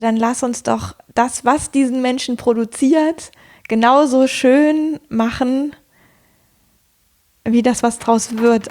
Dann lass uns doch das, was diesen Menschen produziert, genauso schön machen, wie das, was draus wird.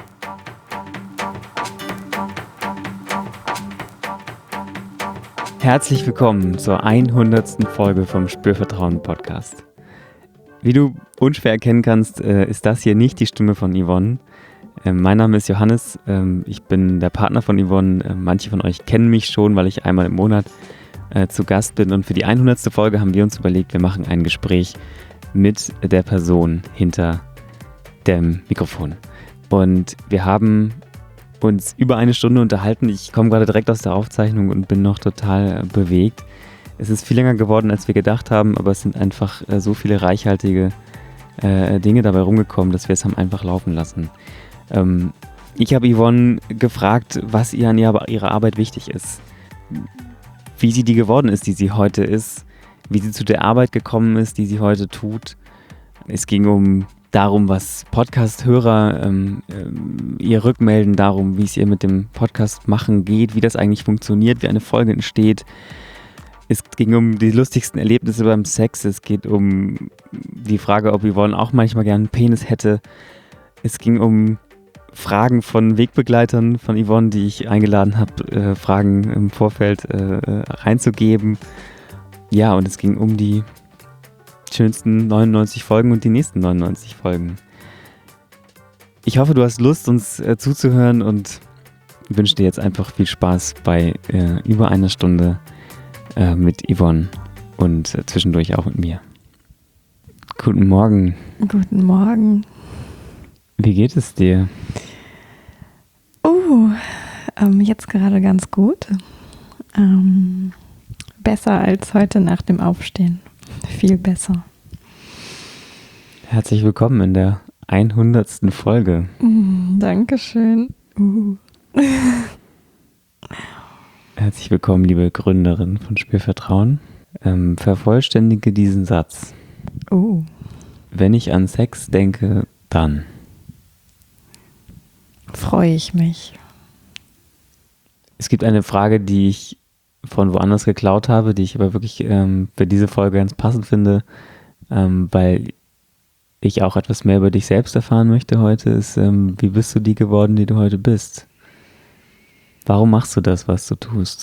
Herzlich willkommen zur 100. Folge vom Spürvertrauen Podcast. Wie du unschwer erkennen kannst, ist das hier nicht die Stimme von Yvonne. Mein Name ist Johannes, ich bin der Partner von Yvonne. Manche von euch kennen mich schon, weil ich einmal im Monat zu Gast bin. Und für die 100. Folge haben wir uns überlegt, wir machen ein Gespräch mit der Person hinter dem Mikrofon. Und wir haben uns über eine Stunde unterhalten. Ich komme gerade direkt aus der Aufzeichnung und bin noch total bewegt. Es ist viel länger geworden, als wir gedacht haben, aber es sind einfach so viele reichhaltige Dinge dabei rumgekommen, dass wir es haben einfach laufen lassen. Ich habe Yvonne gefragt, was ihr an ihrer Arbeit wichtig ist, wie sie die geworden ist, die sie heute ist, wie sie zu der Arbeit gekommen ist, die sie heute tut. Es ging darum, was Podcast-Hörer ihr rückmelden, darum, wie es ihr mit dem Podcast machen geht, wie das eigentlich funktioniert, wie eine Folge entsteht. Es ging um die lustigsten Erlebnisse beim Sex. Es geht um die Frage, ob Yvonne auch manchmal gerne einen Penis hätte. Es ging um Fragen von Wegbegleitern von Yvonne, die ich eingeladen habe, Fragen im Vorfeld reinzugeben. Ja, und es ging um die schönsten 99 Folgen und die nächsten 99 Folgen. Ich hoffe, du hast Lust, uns zuzuhören und wünsche dir jetzt einfach viel Spaß bei über einer Stunde mit Yvonne und zwischendurch auch mit mir. Guten Morgen. Guten Morgen. Wie geht es dir? Jetzt gerade ganz gut. Besser als heute nach dem Aufstehen. Viel besser. Herzlich willkommen in der 100. Folge. Dankeschön. Herzlich willkommen, liebe Gründerin von Spürvertrauen. Vervollständige diesen Satz. Wenn ich an Sex denke, dann freue ich mich. Es gibt eine Frage, die ich von woanders geklaut habe, die ich aber wirklich für diese Folge ganz passend finde, weil ich auch etwas mehr über dich selbst erfahren möchte heute, ist, wie bist du die geworden, die du heute bist? Warum machst du das, was du tust?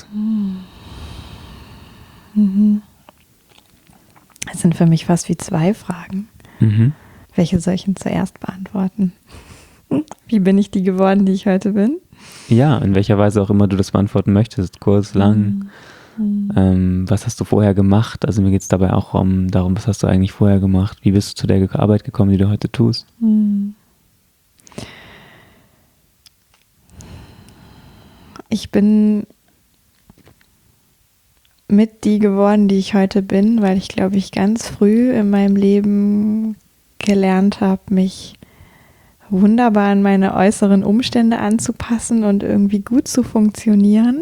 Es sind für mich fast wie 2 Fragen. Welche soll ich denn zuerst beantworten? Wie bin ich die geworden, die ich heute bin? Ja, in welcher Weise auch immer du das beantworten möchtest, kurz, lang. Was hast du vorher gemacht? Also mir geht es dabei auch darum, was hast du eigentlich vorher gemacht? Wie bist du zu der Arbeit gekommen, die du heute tust? Ich bin mit die geworden, die ich heute bin, weil ich glaube, ich ganz früh in meinem Leben gelernt habe, mich wunderbar an meine äußeren Umstände anzupassen und irgendwie gut zu funktionieren.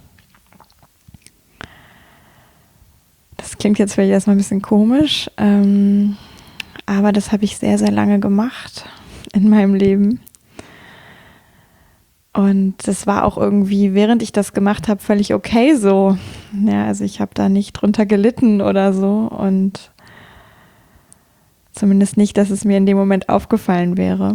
Das klingt jetzt vielleicht erstmal ein bisschen komisch, aber das habe ich sehr, sehr lange gemacht in meinem Leben. Und das war auch irgendwie, während ich das gemacht habe, völlig okay so. Ja, also ich habe da nicht drunter gelitten oder so und zumindest nicht, dass es mir in dem Moment aufgefallen wäre.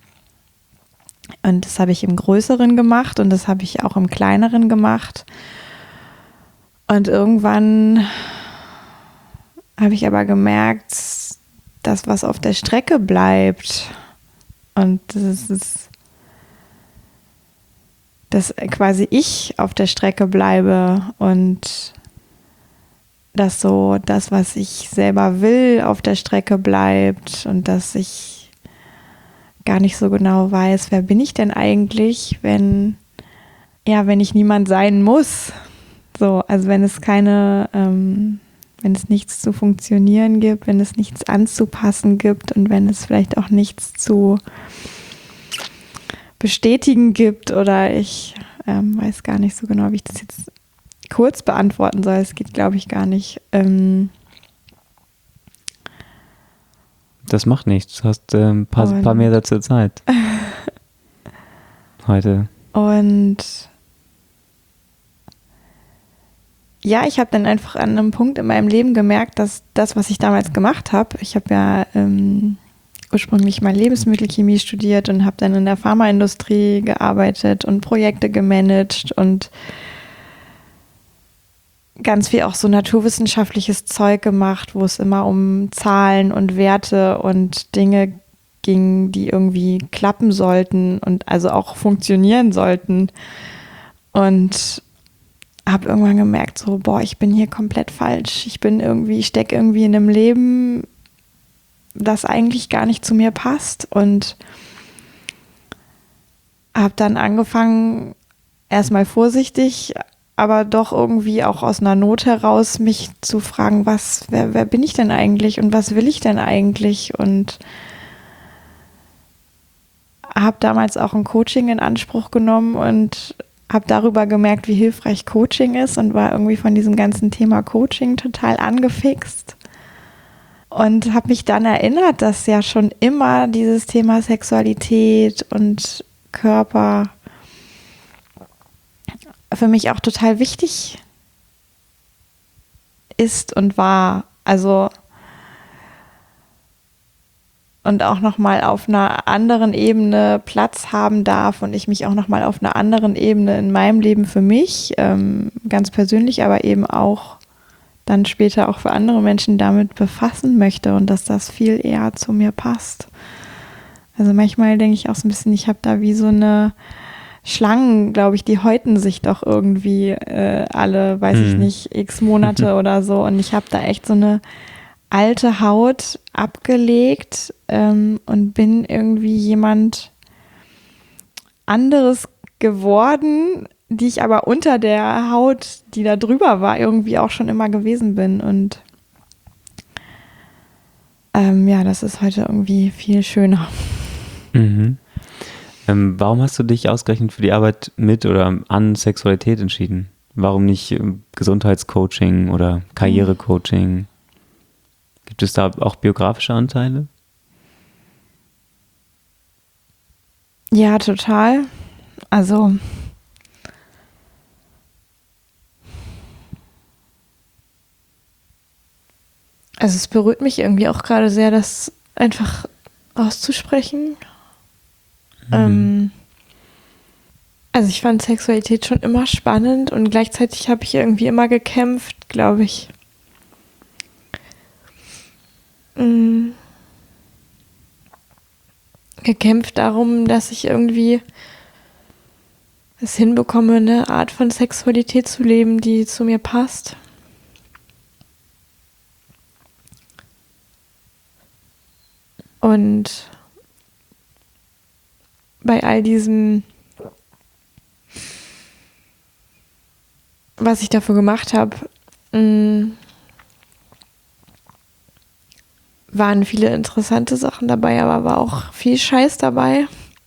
Und das habe ich im Größeren gemacht und das habe ich auch im Kleineren gemacht. Und irgendwann habe ich aber gemerkt, dass was auf der Strecke bleibt und das ist, dass quasi ich auf der Strecke bleibe und dass so das, was ich selber will, auf der Strecke bleibt und dass ich gar nicht so genau weiß, wer bin ich denn eigentlich, wenn ich niemand sein muss. So, also wenn es wenn es nichts zu funktionieren gibt, wenn es nichts anzupassen gibt und wenn es vielleicht auch nichts zu bestätigen gibt oder ich weiß gar nicht so genau, wie ich das jetzt kurz beantworten soll. Es geht, glaube ich, gar nicht. Das macht nichts. Du hast ein paar mehr Sätze Zeit. Heute. Und ja, ich habe dann einfach an einem Punkt in meinem Leben gemerkt, dass das, was ich damals gemacht habe, ich habe ja ursprünglich mal Lebensmittelchemie studiert und habe dann in der Pharmaindustrie gearbeitet und Projekte gemanagt und ganz viel auch so naturwissenschaftliches Zeug gemacht, wo es immer um Zahlen und Werte und Dinge ging, die irgendwie klappen sollten und also auch funktionieren sollten. Und habe irgendwann gemerkt, so, boah, ich bin hier komplett falsch. Ich stecke irgendwie in einem Leben, das eigentlich gar nicht zu mir passt. Und habe dann angefangen, erstmal vorsichtig, aber doch irgendwie auch aus einer Not heraus, mich zu fragen, wer bin ich denn eigentlich und was will ich denn eigentlich? Und habe damals auch ein Coaching in Anspruch genommen und habe darüber gemerkt, wie hilfreich Coaching ist und war irgendwie von diesem ganzen Thema Coaching total angefixt. Und habe mich dann erinnert, dass ja schon immer dieses Thema Sexualität und Körper für mich auch total wichtig ist und war. Also und auch nochmal auf einer anderen Ebene Platz haben darf und ich mich auch nochmal auf einer anderen Ebene in meinem Leben für mich, ganz persönlich, aber eben auch dann später auch für andere Menschen damit befassen möchte und dass das viel eher zu mir passt. Also manchmal denke ich auch so ein bisschen, ich habe da wie so eine Schlangen, glaube ich, die häuten sich doch irgendwie alle, weiß ich nicht, x Monate oder so. Und ich habe da echt so eine alte Haut abgelegt und bin irgendwie jemand anderes geworden, die ich aber unter der Haut, die da drüber war, irgendwie auch schon immer gewesen bin. Und ja, das ist heute irgendwie viel schöner. Mhm. Warum hast du dich ausgerechnet für die Arbeit mit oder an Sexualität entschieden? Warum nicht Gesundheitscoaching oder Karrierecoaching? Gibt es da auch biografische Anteile? Ja, total. Also es berührt mich irgendwie auch gerade sehr, das einfach auszusprechen. Also ich fand Sexualität schon immer spannend und gleichzeitig habe ich irgendwie immer gekämpft, glaube ich. Gekämpft darum, dass ich irgendwie es hinbekomme, eine Art von Sexualität zu leben, die zu mir passt. Und bei all diesem, was ich dafür gemacht habe, waren viele interessante Sachen dabei, aber war auch viel Scheiß dabei,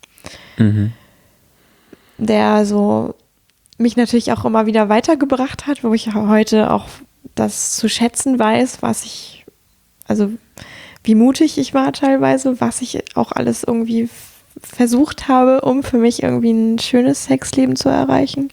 der so mich natürlich auch immer wieder weitergebracht hat, wo ich heute auch das zu schätzen weiß, also wie mutig ich war teilweise, was ich auch alles irgendwie versucht habe, um für mich irgendwie ein schönes Sexleben zu erreichen.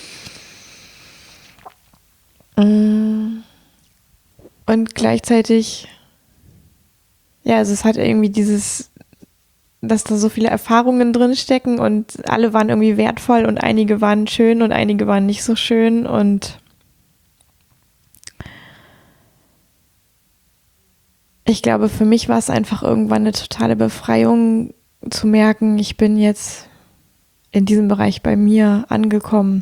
Und gleichzeitig, ja, also es hat irgendwie dass da so viele Erfahrungen drin stecken und alle waren irgendwie wertvoll und einige waren schön und einige waren nicht so schön und ich glaube, für mich war es einfach irgendwann eine totale Befreiung zu merken, ich bin jetzt in diesem Bereich bei mir angekommen.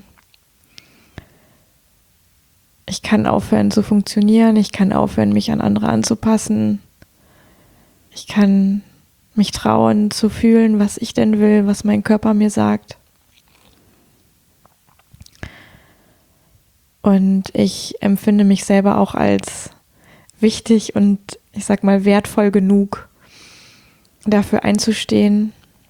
Ich kann aufhören zu funktionieren, ich kann aufhören, mich an andere anzupassen. Ich kann mich trauen zu fühlen, was ich denn will, was mein Körper mir sagt. Und ich empfinde mich selber auch als wichtig und ich sag mal wertvoll genug, dafür einzustehen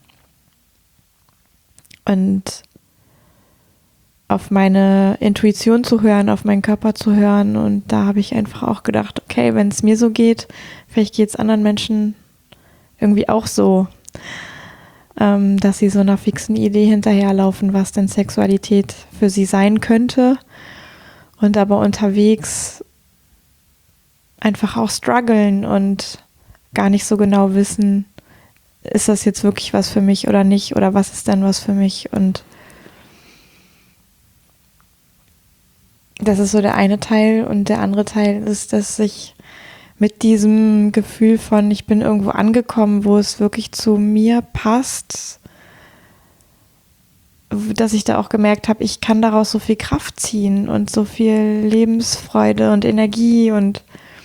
und auf meine Intuition zu hören, auf meinen Körper zu hören. Und da habe ich einfach auch gedacht, okay, wenn es mir so geht, vielleicht geht es anderen Menschen irgendwie auch so, dass sie so einer fixen Idee hinterherlaufen, was denn Sexualität für sie sein könnte. und aber unterwegs einfach auch strugglen und gar nicht so genau wissen, ist das jetzt wirklich was für mich oder nicht, oder was ist denn was für mich? Und das ist so der eine Teil, und der andere Teil ist, dass ich mit diesem Gefühl von, ich bin irgendwo angekommen, wo es wirklich zu mir passt, dass ich da auch gemerkt habe, ich kann daraus so viel Kraft ziehen und so viel Lebensfreude und Energie, und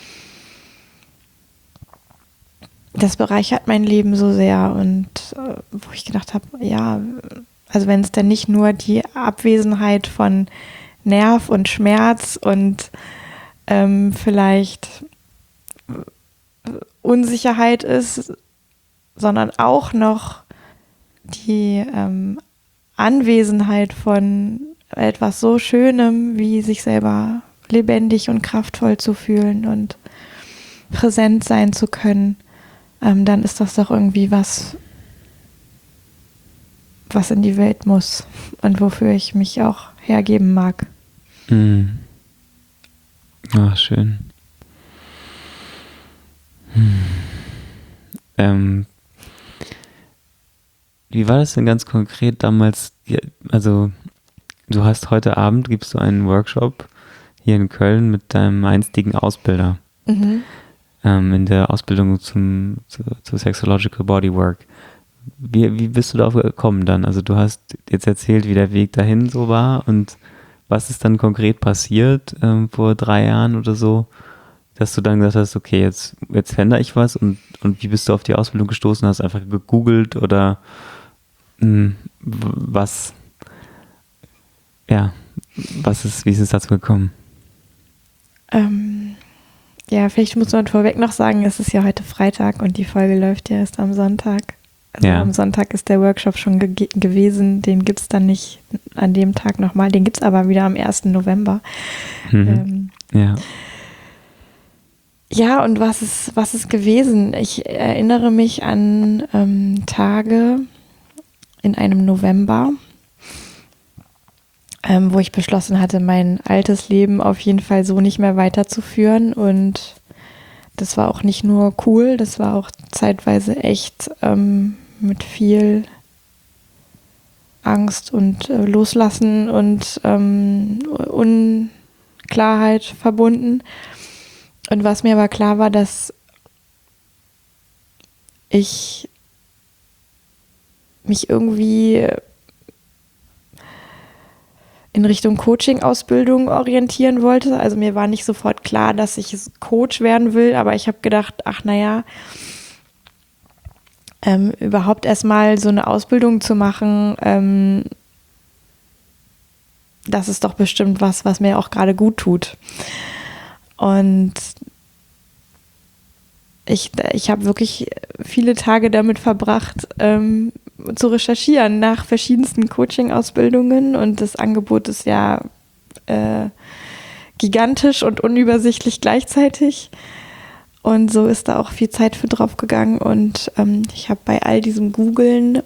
das bereichert mein Leben so sehr. Und wo ich gedacht habe, ja, also wenn es dann nicht nur die Abwesenheit von Nerv und Schmerz und vielleicht Unsicherheit ist, sondern auch noch die Anwesenheit von etwas so Schönem, wie sich selber lebendig und kraftvoll zu fühlen und präsent sein zu können, dann ist das doch irgendwie was in die Welt muss und wofür ich mich auch hergeben mag. Mhm. Ach, schön. Wie war das denn ganz konkret damals? Also, du hast heute Abend, gibst du einen Workshop hier in Köln mit deinem einstigen Ausbilder in der Ausbildung zu Sexological Bodywork. Wie bist du darauf gekommen dann? Also du hast jetzt erzählt, wie der Weg dahin so war, und was ist dann konkret passiert vor 3 Jahren oder so, dass du dann gesagt hast, okay, jetzt verändere ich was, und wie bist du auf die Ausbildung gestoßen? Hast du einfach gegoogelt oder was wie ist es dazu gekommen? Ja, vielleicht muss man vorweg noch sagen, es ist ja heute Freitag und die Folge läuft ja erst am Sonntag. Also am Sonntag ist der Workshop schon gewesen, den gibt es dann nicht an dem Tag nochmal, den gibt es aber wieder am 1. November. Ja, und was ist gewesen? Ich erinnere mich an Tage in einem November, wo ich beschlossen hatte, mein altes Leben auf jeden Fall so nicht mehr weiterzuführen. Und das war auch nicht nur cool, das war auch zeitweise echt mit viel Angst und Loslassen und Unklarheit verbunden. Und was mir aber klar war, dass ich mich irgendwie in Richtung Coaching-Ausbildung orientieren wollte. Also mir war nicht sofort klar, dass ich Coach werden will, aber ich habe gedacht, überhaupt erstmal so eine Ausbildung zu machen, das ist doch bestimmt was mir auch gerade gut tut. Und ich habe wirklich viele Tage damit verbracht, zu recherchieren nach verschiedensten Coaching-Ausbildungen, und das Angebot ist ja gigantisch und unübersichtlich gleichzeitig, und so ist da auch viel Zeit für drauf gegangen, und ich habe bei all diesem Googlen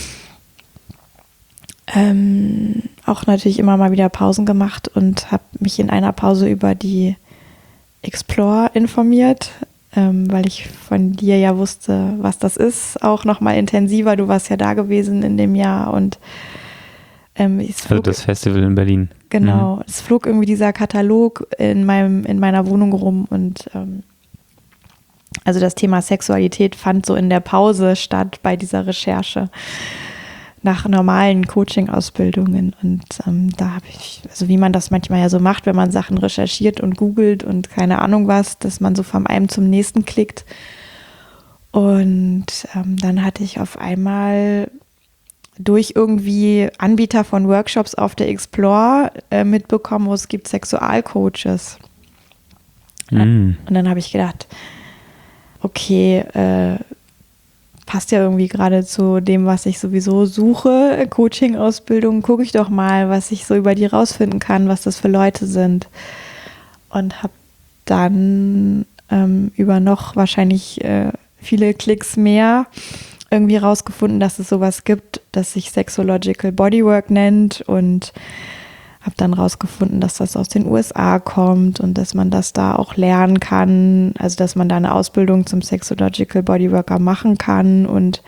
auch natürlich immer mal wieder Pausen gemacht und habe mich in einer Pause über die Explore informiert, weil ich von dir ja wusste, was das ist, auch nochmal intensiver. Du warst ja da gewesen in dem Jahr, und also das Festival in Berlin. Genau, es flog irgendwie dieser Katalog in meiner Wohnung rum, und also das Thema Sexualität fand so in der Pause statt bei dieser Recherche nach normalen Coaching-Ausbildungen, und da habe ich, also wie man das manchmal ja so macht, wenn man Sachen recherchiert und googelt und keine Ahnung was, dass man so vom einen zum nächsten klickt, und dann hatte ich auf einmal durch irgendwie Anbieter von Workshops auf der Explore mitbekommen, wo es gibt Sexualcoaches. Und dann habe ich gedacht, okay, passt ja irgendwie gerade zu dem, was ich sowieso suche, Coaching-Ausbildung, gucke ich doch mal, was ich so über die rausfinden kann, was das für Leute sind. Und habe dann über noch wahrscheinlich viele Klicks mehr irgendwie rausgefunden, dass es sowas gibt, das sich Sexological Bodywork nennt, und habe dann rausgefunden, dass das aus den USA kommt und dass man das da auch lernen kann, also dass man da eine Ausbildung zum Sexological Bodyworker machen kann und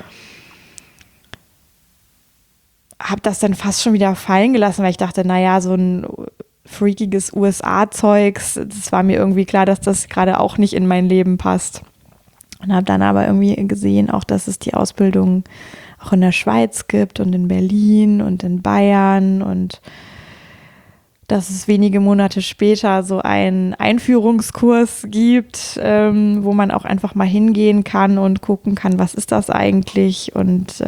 habe das dann fast schon wieder fallen gelassen, weil ich dachte, naja, so ein freakiges USA-Zeugs, das war mir irgendwie klar, dass das gerade auch nicht in mein Leben passt. Und habe dann aber irgendwie gesehen, auch dass es die Ausbildung auch in der Schweiz gibt und in Berlin und in Bayern und dass es wenige Monate später so einen Einführungskurs gibt, wo man auch einfach mal hingehen kann und gucken kann, was ist das eigentlich und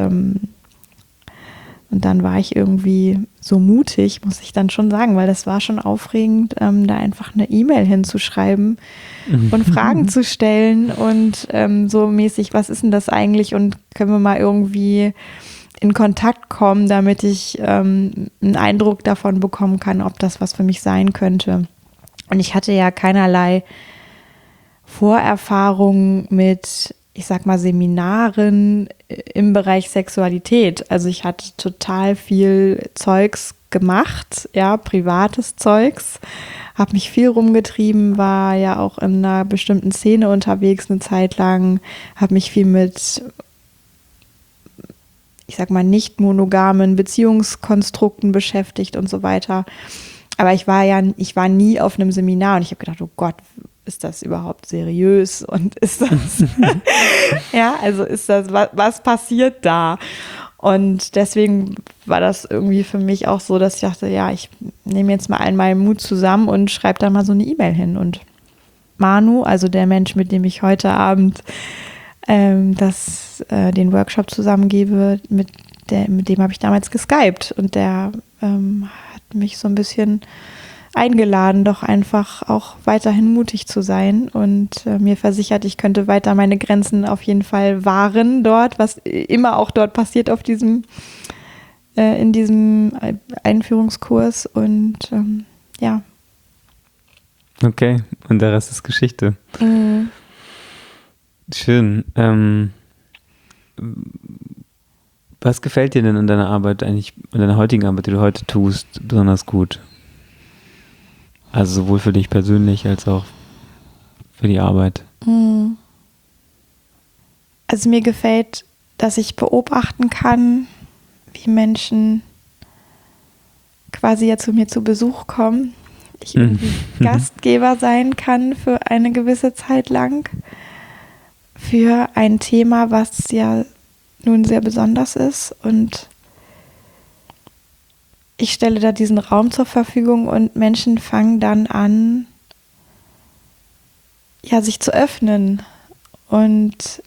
dann war ich irgendwie so mutig, muss ich dann schon sagen, weil das war schon aufregend, da einfach eine E-Mail hinzuschreiben und Fragen zu stellen und so mäßig, was ist denn das eigentlich und können wir mal irgendwie in Kontakt kommen, damit ich einen Eindruck davon bekommen kann, ob das was für mich sein könnte. Und ich hatte ja keinerlei Vorerfahrung mit, ich sag mal, Seminaren im Bereich Sexualität. Also ich hatte total viel Zeugs gemacht, ja, privates Zeugs, habe mich viel rumgetrieben, war ja auch in einer bestimmten Szene unterwegs eine Zeit lang, habe mich viel mit, ich sag mal, nicht monogamen Beziehungskonstrukten beschäftigt und so weiter. Aber ich war nie auf einem Seminar und ich habe gedacht, oh Gott, ist das überhaupt seriös und ist das, ja, also ist das, was passiert da? Und deswegen war das irgendwie für mich auch so, dass ich dachte, ja, ich nehme jetzt mal all meinen Mut zusammen und schreibe da mal so eine E-Mail hin. Und Manu, also der Mensch, mit dem ich heute Abend den Workshop zusammengebe, mit dem habe ich damals geskypt und der hat mich so ein bisschen eingeladen, doch einfach auch weiterhin mutig zu sein und mir versichert, ich könnte weiter meine Grenzen auf jeden Fall wahren dort, was immer auch dort passiert auf in diesem Einführungskurs und ja. Okay, und der Rest ist Geschichte. Mhm. Schön. Was gefällt dir denn an deiner Arbeit eigentlich, an deiner heutigen Arbeit, die du heute tust, besonders gut? Also sowohl für dich persönlich als auch für die Arbeit. Also mir gefällt, dass ich beobachten kann, wie Menschen quasi ja zu mir zu Besuch kommen. Ich irgendwie Gastgeber sein kann für eine gewisse Zeit lang. Für ein Thema, was ja nun sehr besonders ist. Und ich stelle da diesen Raum zur Verfügung und Menschen fangen dann an, ja, sich zu öffnen und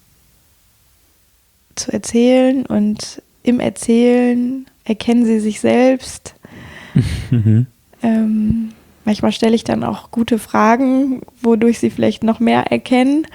zu erzählen und im Erzählen erkennen sie sich selbst. Manchmal stelle ich dann auch gute Fragen, wodurch sie vielleicht noch mehr erkennen.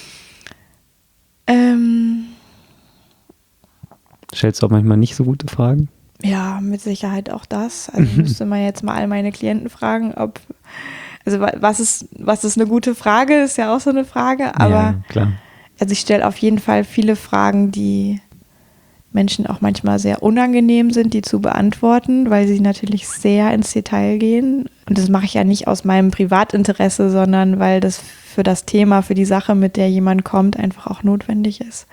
Stellst du auch manchmal nicht so gute Fragen? Ja, mit Sicherheit auch das. Also müsste man jetzt mal all meine Klienten fragen, was ist eine gute Frage, ist ja auch so eine Frage, aber ja, klar. Also ich stelle auf jeden Fall viele Fragen, die Menschen auch manchmal sehr unangenehm sind, die zu beantworten, weil sie natürlich sehr ins Detail gehen. Und das mache ich ja nicht aus meinem Privatinteresse, sondern weil das für das Thema, für die Sache, mit der jemand kommt, einfach auch notwendig ist.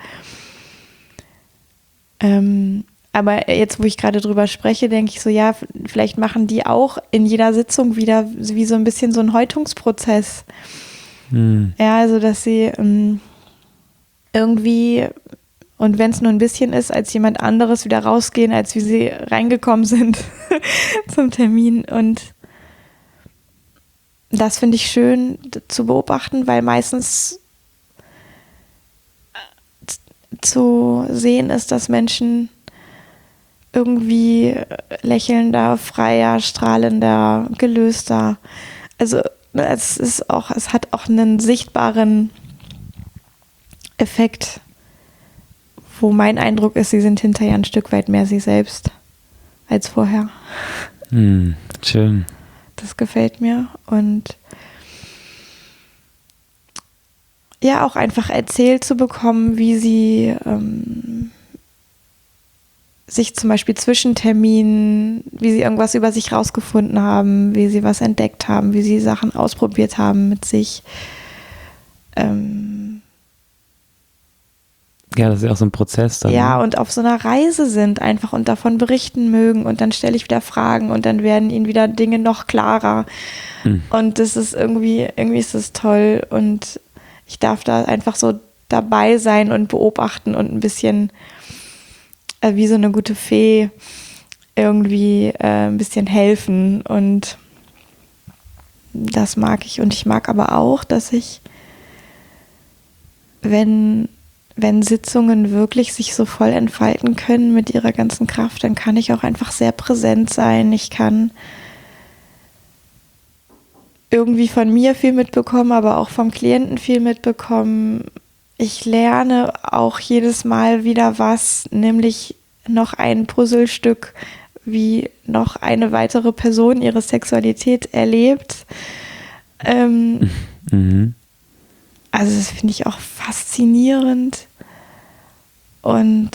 Aber jetzt, wo ich gerade drüber spreche, denke ich so, ja, vielleicht machen die auch in jeder Sitzung wieder wie so ein bisschen so einen Häutungsprozess. Ja, also dass sie irgendwie, und wenn es nur ein bisschen ist, als jemand anderes wieder rausgehen, als wie sie reingekommen sind zum Termin. Und das finde ich schön zu beobachten, weil meistens zu sehen ist, dass Menschen irgendwie lächelnder, freier, strahlender, gelöster. Also es hat auch einen sichtbaren Effekt, wo mein Eindruck ist, sie sind hinterher ein Stück weit mehr sie selbst als vorher. Schön. Das gefällt mir. Und ja, auch einfach erzählt zu bekommen, wie sie sich zum Beispiel zwischen Terminen, wie sie irgendwas über sich rausgefunden haben, wie sie was entdeckt haben, wie sie Sachen ausprobiert haben mit sich. Ja, das ist ja auch so ein Prozess dann. Ja, Ne? und auf so einer Reise sind einfach und davon berichten mögen und dann stelle ich wieder Fragen und dann werden ihnen wieder Dinge noch klarer. Und das ist irgendwie ist das toll und ich darf da einfach so dabei sein und beobachten und ein bisschen wie so eine gute Fee irgendwie ein bisschen helfen und das mag ich. Und ich mag aber auch, dass ich, wenn Sitzungen wirklich sich so voll entfalten können mit ihrer ganzen Kraft, dann kann ich auch einfach sehr präsent sein. Ich kann irgendwie von mir viel mitbekommen, aber auch vom Klienten viel mitbekommen. Ich lerne auch jedes Mal wieder was, nämlich noch ein Puzzlestück, wie noch eine weitere Person ihre Sexualität erlebt. Also das finde ich auch faszinierend. Und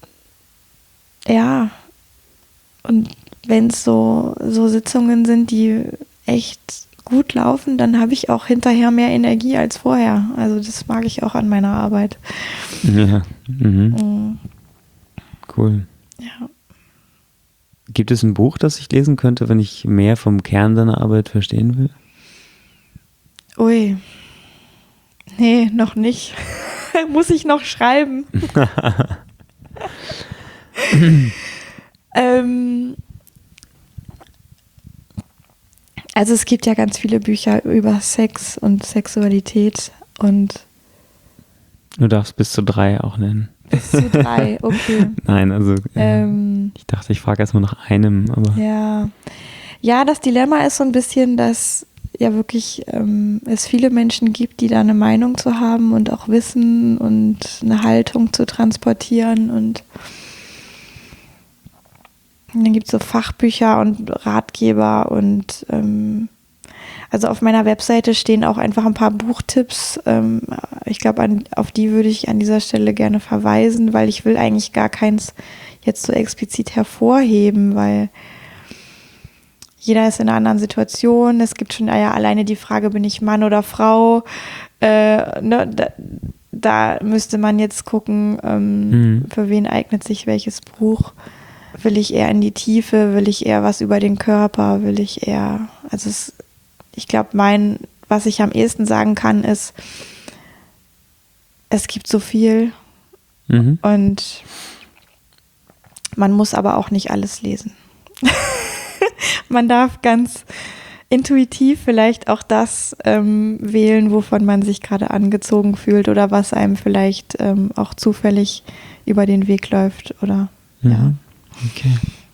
ja, und wenn es so Sitzungen sind, die echt gut laufen, dann habe ich auch hinterher mehr Energie als vorher. Also das mag ich auch an meiner Arbeit. Ja. Cool. Ja. Gibt es ein Buch, das ich lesen könnte, wenn ich mehr vom Kern deiner Arbeit verstehen will? Ui. Nee, noch nicht. Muss ich noch schreiben. Also es gibt ja ganz viele Bücher über Sex und Sexualität und Du darfst bis zu 3 auch nennen. bis zu 3, okay. Nein, also ich dachte, ich frage erstmal nach einem, aber Ja, das Dilemma ist so ein bisschen, dass ja wirklich es viele Menschen gibt, die da eine Meinung zu haben und auch Wissen und eine Haltung zu transportieren und dann gibt es so Fachbücher und Ratgeber und also auf meiner Webseite stehen auch einfach ein paar Buchtipps. Ich glaube, auf die würde ich an dieser Stelle gerne verweisen, weil ich will eigentlich gar keins jetzt so explizit hervorheben, weil jeder ist in einer anderen Situation. Es gibt schon ja alleine die Frage, bin ich Mann oder Frau? Da müsste man jetzt gucken, für wen eignet sich welches Buch. Will ich eher in die Tiefe? Will ich eher was über den Körper? Will ich eher, ich glaube, was ich am ehesten sagen kann, ist, es gibt so viel und man muss aber auch nicht alles lesen. Man darf ganz intuitiv vielleicht auch das wählen, wovon man sich gerade angezogen fühlt oder was einem vielleicht auch zufällig über den Weg läuft oder ja. Okay.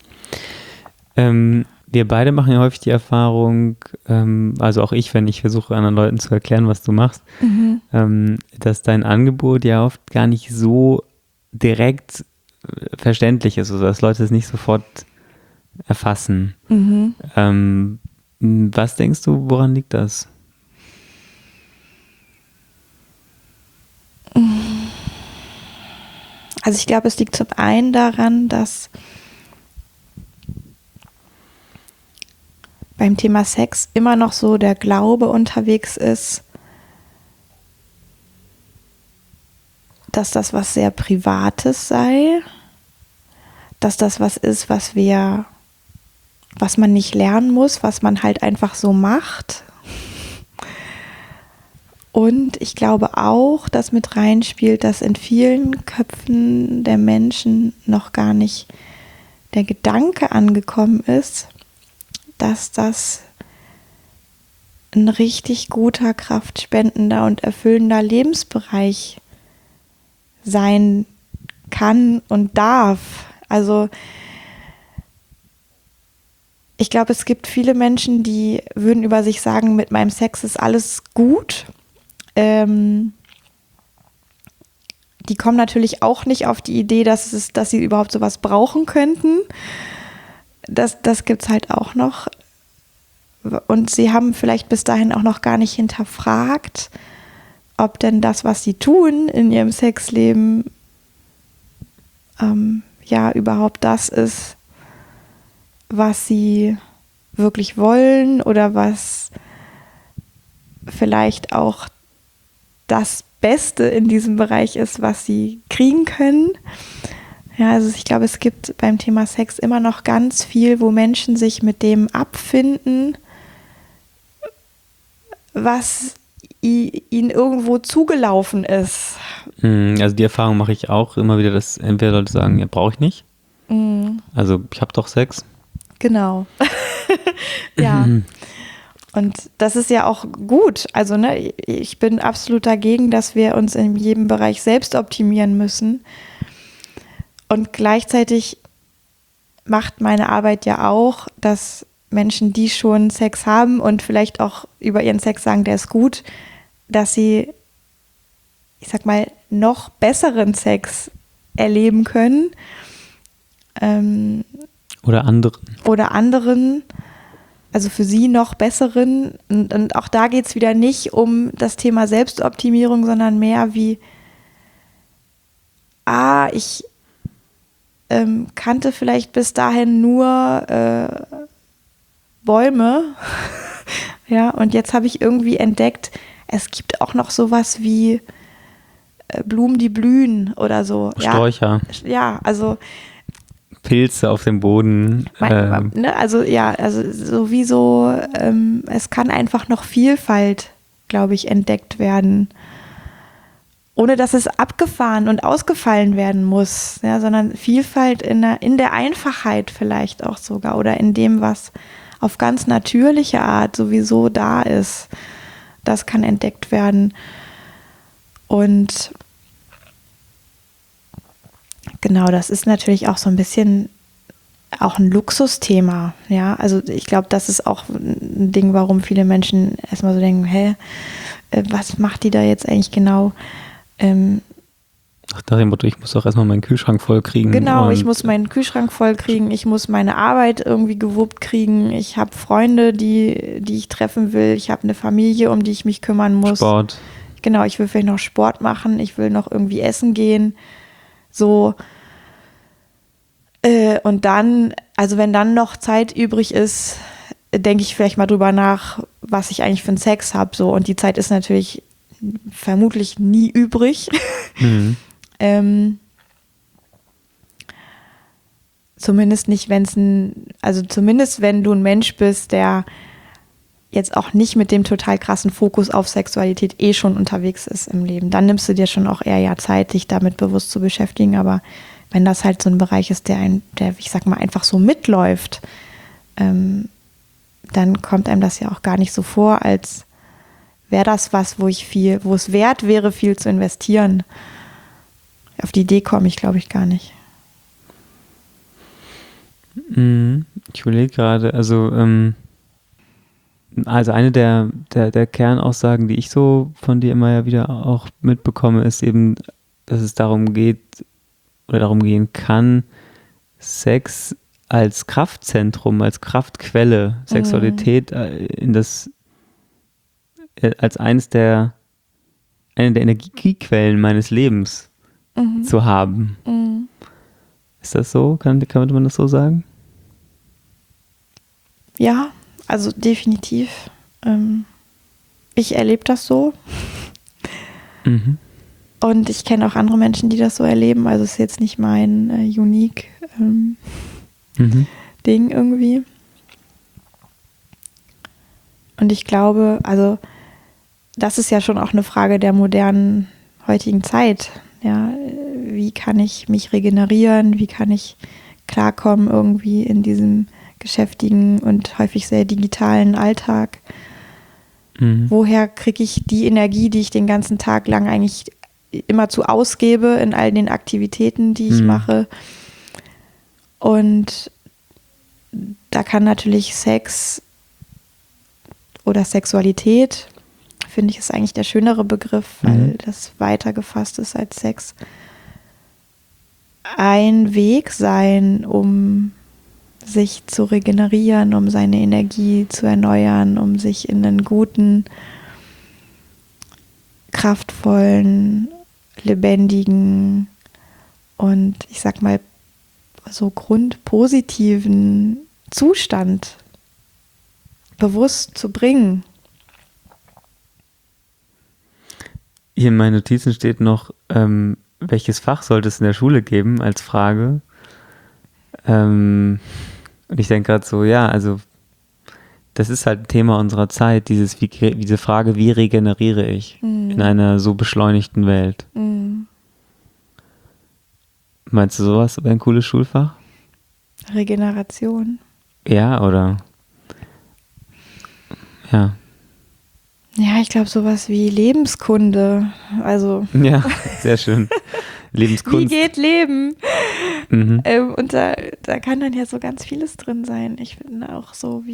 Wir beide machen ja häufig die Erfahrung, also auch ich, wenn ich versuche, anderen Leuten zu erklären, was du machst, dass dein Angebot ja oft gar nicht so direkt verständlich ist, also dass Leute es nicht sofort erfassen. Was denkst du, woran liegt das? Also ich glaube, es liegt zum einen daran, dass beim Thema Sex immer noch so der Glaube unterwegs ist, dass das was sehr Privates sei, dass das was ist, was man nicht lernen muss, was man halt einfach so macht. Und ich glaube auch, dass mit reinspielt, dass in vielen Köpfen der Menschen noch gar nicht der Gedanke angekommen ist, dass das ein richtig guter, kraftspendender und erfüllender Lebensbereich sein kann und darf. Also ich glaube, es gibt viele Menschen, die würden über sich sagen, mit meinem Sex ist alles gut. Die kommen natürlich auch nicht auf die Idee, dass sie überhaupt sowas brauchen könnten. Das gibt es halt auch noch. Und sie haben vielleicht bis dahin auch noch gar nicht hinterfragt, ob denn das, was sie tun in ihrem Sexleben, ja überhaupt das ist, was sie wirklich wollen oder was vielleicht auch das Beste in diesem Bereich ist, was sie kriegen können. Ja, also ich glaube, es gibt beim Thema Sex immer noch ganz viel, wo Menschen sich mit dem abfinden, was ihnen irgendwo zugelaufen ist. Also die Erfahrung mache ich auch immer wieder, dass entweder Leute sagen, ja, brauche ich nicht. Also ich habe doch Sex. Genau. Ja. Und das ist ja auch gut. Also ne, ich bin absolut dagegen, dass wir uns in jedem Bereich selbst optimieren müssen. Und gleichzeitig macht meine Arbeit ja auch, dass Menschen, die schon Sex haben und vielleicht auch über ihren Sex sagen, der ist gut, dass sie, ich sag mal, noch besseren Sex erleben können. Oder anderen. Also für sie noch besseren. Und auch da geht es wieder nicht um das Thema Selbstoptimierung, sondern mehr wie, ich kannte vielleicht bis dahin nur Bäume. Ja, und jetzt habe ich irgendwie entdeckt, es gibt auch noch sowas wie Blumen, die blühen oder so. Sträucher. Ja, also Pilze auf dem Boden. Also sowieso, es kann einfach noch Vielfalt, glaube ich, entdeckt werden. Ohne dass es abgefahren und ausgefallen werden muss, ja, sondern Vielfalt in der Einfachheit vielleicht auch sogar oder in dem, was auf ganz natürliche Art sowieso da ist. Das kann entdeckt werden. Und genau, das ist natürlich auch so ein bisschen auch ein Luxusthema. Ja, also ich glaube, das ist auch ein Ding, warum viele Menschen erstmal so denken, was macht die da jetzt eigentlich genau? Nach dem Motto, ich muss doch erstmal meinen Kühlschrank voll kriegen. Genau, ich muss meinen Kühlschrank voll kriegen, ich muss meine Arbeit irgendwie gewuppt kriegen, ich habe Freunde, die ich treffen will, ich habe eine Familie, um die ich mich kümmern muss. Sport. Genau, ich will vielleicht noch Sport machen, ich will noch irgendwie essen gehen. So. Und dann, also wenn dann noch Zeit übrig ist, denke ich vielleicht mal drüber nach, was ich eigentlich für einen Sex habe. So. Und die Zeit ist natürlich vermutlich nie übrig. Zumindest nicht, zumindest wenn du ein Mensch bist, der jetzt auch nicht mit dem total krassen Fokus auf Sexualität schon unterwegs ist im Leben. Dann nimmst du dir schon auch eher Zeit, dich damit bewusst zu beschäftigen. Aber wenn das halt so ein Bereich ist, der ich sag mal, einfach so mitläuft, dann kommt einem das ja auch gar nicht so vor, als wäre das was, wo es wert wäre, viel zu investieren. Auf die Idee komme ich, glaube ich, gar nicht. Ich überlege gerade, also eine der Kernaussagen, die ich so von dir immer ja wieder auch mitbekomme, ist eben, dass es darum geht oder darum gehen kann, Sex als Kraftzentrum, als Kraftquelle, Sexualität als eine der Energiequellen meines Lebens zu haben. Ist das so? Könnte man das so sagen? Ja, also definitiv. Ich erlebe das so. Und ich kenne auch andere Menschen, die das so erleben. Also es ist jetzt nicht mein unique Ding irgendwie. Und ich glaube, also das ist ja schon auch eine Frage der modernen heutigen Zeit. Ja, wie kann ich mich regenerieren? Wie kann ich klarkommen irgendwie in diesem geschäftigen und häufig sehr digitalen Alltag? Woher kriege ich die Energie, die ich den ganzen Tag lang eigentlich immerzu ausgebe in all den Aktivitäten, die ich mache? Und da kann natürlich Sex oder Sexualität, finde ich, ist eigentlich der schönere Begriff, weil das weiter gefasst ist als Sex, ein Weg sein, um sich zu regenerieren, um seine Energie zu erneuern, um sich in einen guten, kraftvollen, lebendigen und ich sag mal so grundpositiven Zustand bewusst zu bringen. Hier in meinen Notizen steht noch, welches Fach sollte es in der Schule geben als Frage? Und ich denke gerade so, ja, also das ist halt ein Thema unserer Zeit, diese Frage, wie regeneriere ich in einer so beschleunigten Welt? Meinst du, sowas wäre ein cooles Schulfach? Regeneration. Ja, oder? Ja. Ja, ich glaube sowas wie Lebenskunde. Also Ja, sehr schön. Lebenskunst. wie geht Leben? Mhm. Und da kann dann ja so ganz vieles drin sein. Ich finde auch so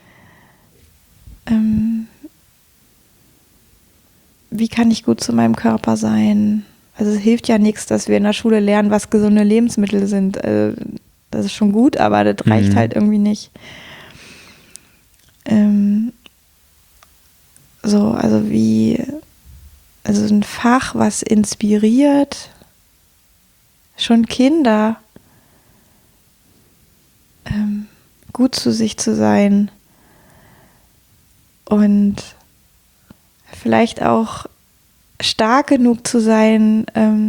wie kann ich gut zu meinem Körper sein? Also es hilft ja nichts, dass wir in der Schule lernen, was gesunde Lebensmittel sind. Das ist schon gut, aber das reicht halt irgendwie nicht. Also ein Fach, was inspiriert, schon Kinder, gut zu sich zu sein und vielleicht auch stark genug zu sein,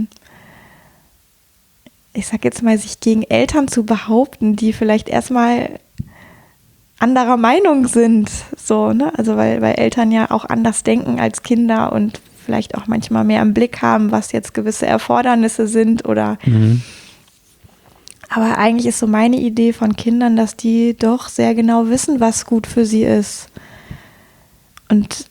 ich sag jetzt mal, sich gegen Eltern zu behaupten, die vielleicht erstmal anderer Meinung sind, so, ne? Also weil Eltern ja auch anders denken als Kinder und vielleicht auch manchmal mehr im Blick haben, was jetzt gewisse Erfordernisse sind oder aber eigentlich ist so meine Idee von Kindern, dass die doch sehr genau wissen, was gut für sie ist. Und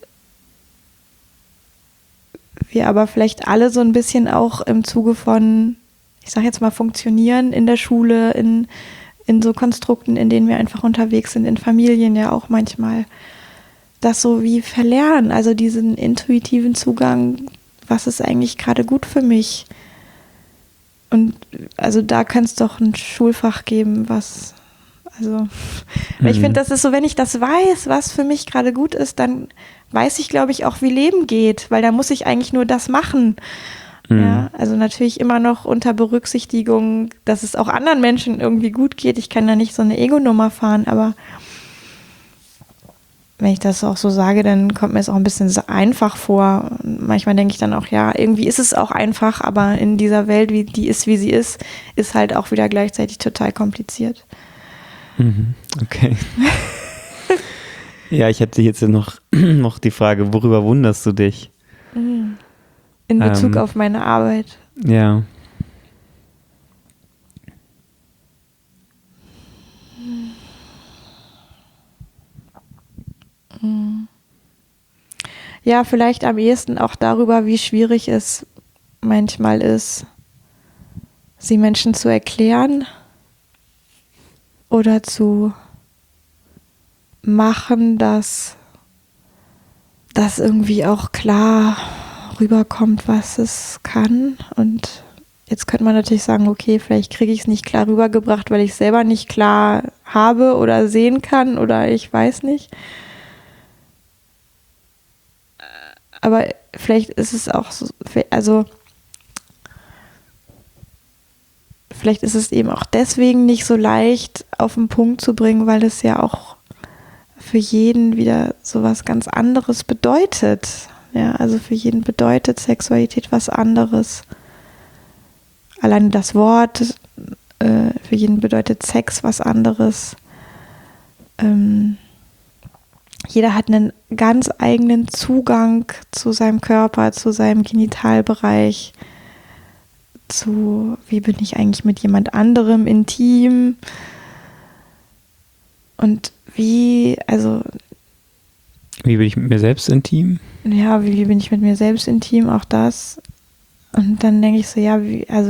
wir aber vielleicht alle so ein bisschen auch im Zuge von, ich sag jetzt mal, funktionieren in der Schule, in so Konstrukten, in denen wir einfach unterwegs sind, in Familien ja auch manchmal, das so wie verlernen, also diesen intuitiven Zugang, was ist eigentlich gerade gut für mich? Und also da kann es doch ein Schulfach geben, weil ich finde, das ist so, wenn ich das weiß, was für mich gerade gut ist, dann weiß ich, glaube ich, auch, wie Leben geht, weil da muss ich eigentlich nur das machen. Ja, also natürlich immer noch unter Berücksichtigung, dass es auch anderen Menschen irgendwie gut geht. Ich kann da nicht so eine Ego-Nummer fahren, aber wenn ich das auch so sage, dann kommt mir es auch ein bisschen so einfach vor. Und manchmal denke ich dann auch, ja, irgendwie ist es auch einfach, aber in dieser Welt, wie sie ist, ist halt auch wieder gleichzeitig total kompliziert. Okay. Ja, ich hätte jetzt noch die Frage, worüber wunderst du dich? In Bezug auf meine Arbeit. Ja. Ja, vielleicht am ehesten auch darüber, wie schwierig es manchmal ist, sie Menschen zu erklären oder zu machen, dass das irgendwie auch klar rüberkommt, was es kann. Und jetzt könnte man natürlich sagen, okay, vielleicht kriege ich es nicht klar rübergebracht, weil ich es selber nicht klar habe oder sehen kann oder ich weiß nicht. Aber vielleicht ist es auch so, also vielleicht ist es eben auch deswegen nicht so leicht auf den Punkt zu bringen, weil es ja auch für jeden wieder so was ganz anderes bedeutet. Ja, also für jeden bedeutet Sexualität was anderes. Allein das Wort, für jeden bedeutet Sex was anderes. Jeder hat einen ganz eigenen Zugang zu seinem Körper, zu seinem Genitalbereich, zu wie bin ich eigentlich mit jemand anderem intim und wie bin ich mit mir selbst intim? Ja, wie bin ich mit mir selbst intim, auch das. Und dann denke ich so, ja,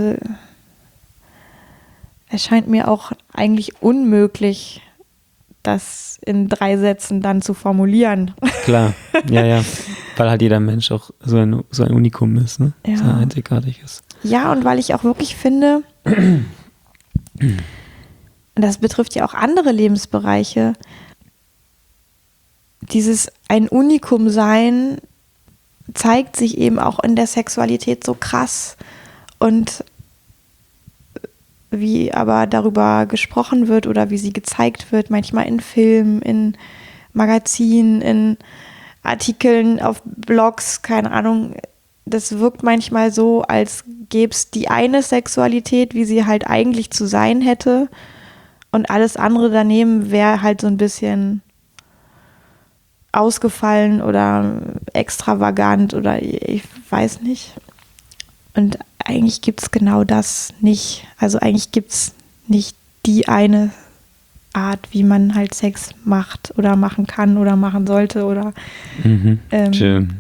es scheint mir auch eigentlich unmöglich, das in 3 Sätzen dann zu formulieren. Klar, ja, weil halt jeder Mensch auch so ein Unikum ist, ne? Ja. So einzigartig ist. Ja, und weil ich auch wirklich finde, das betrifft ja auch andere Lebensbereiche, dieses ein Unikum sein zeigt sich eben auch in der Sexualität so krass. Und wie aber darüber gesprochen wird oder wie sie gezeigt wird, manchmal in Filmen, in Magazinen, in Artikeln auf Blogs, keine Ahnung, das wirkt manchmal so, als gäbe es die eine Sexualität, wie sie halt eigentlich zu sein hätte, und alles andere daneben wäre halt so ein bisschen ausgefallen oder extravagant oder ich weiß nicht. Und eigentlich gibt es genau das nicht. Also eigentlich gibt es nicht die eine Art, wie man halt Sex macht oder machen kann oder machen sollte oder Schön.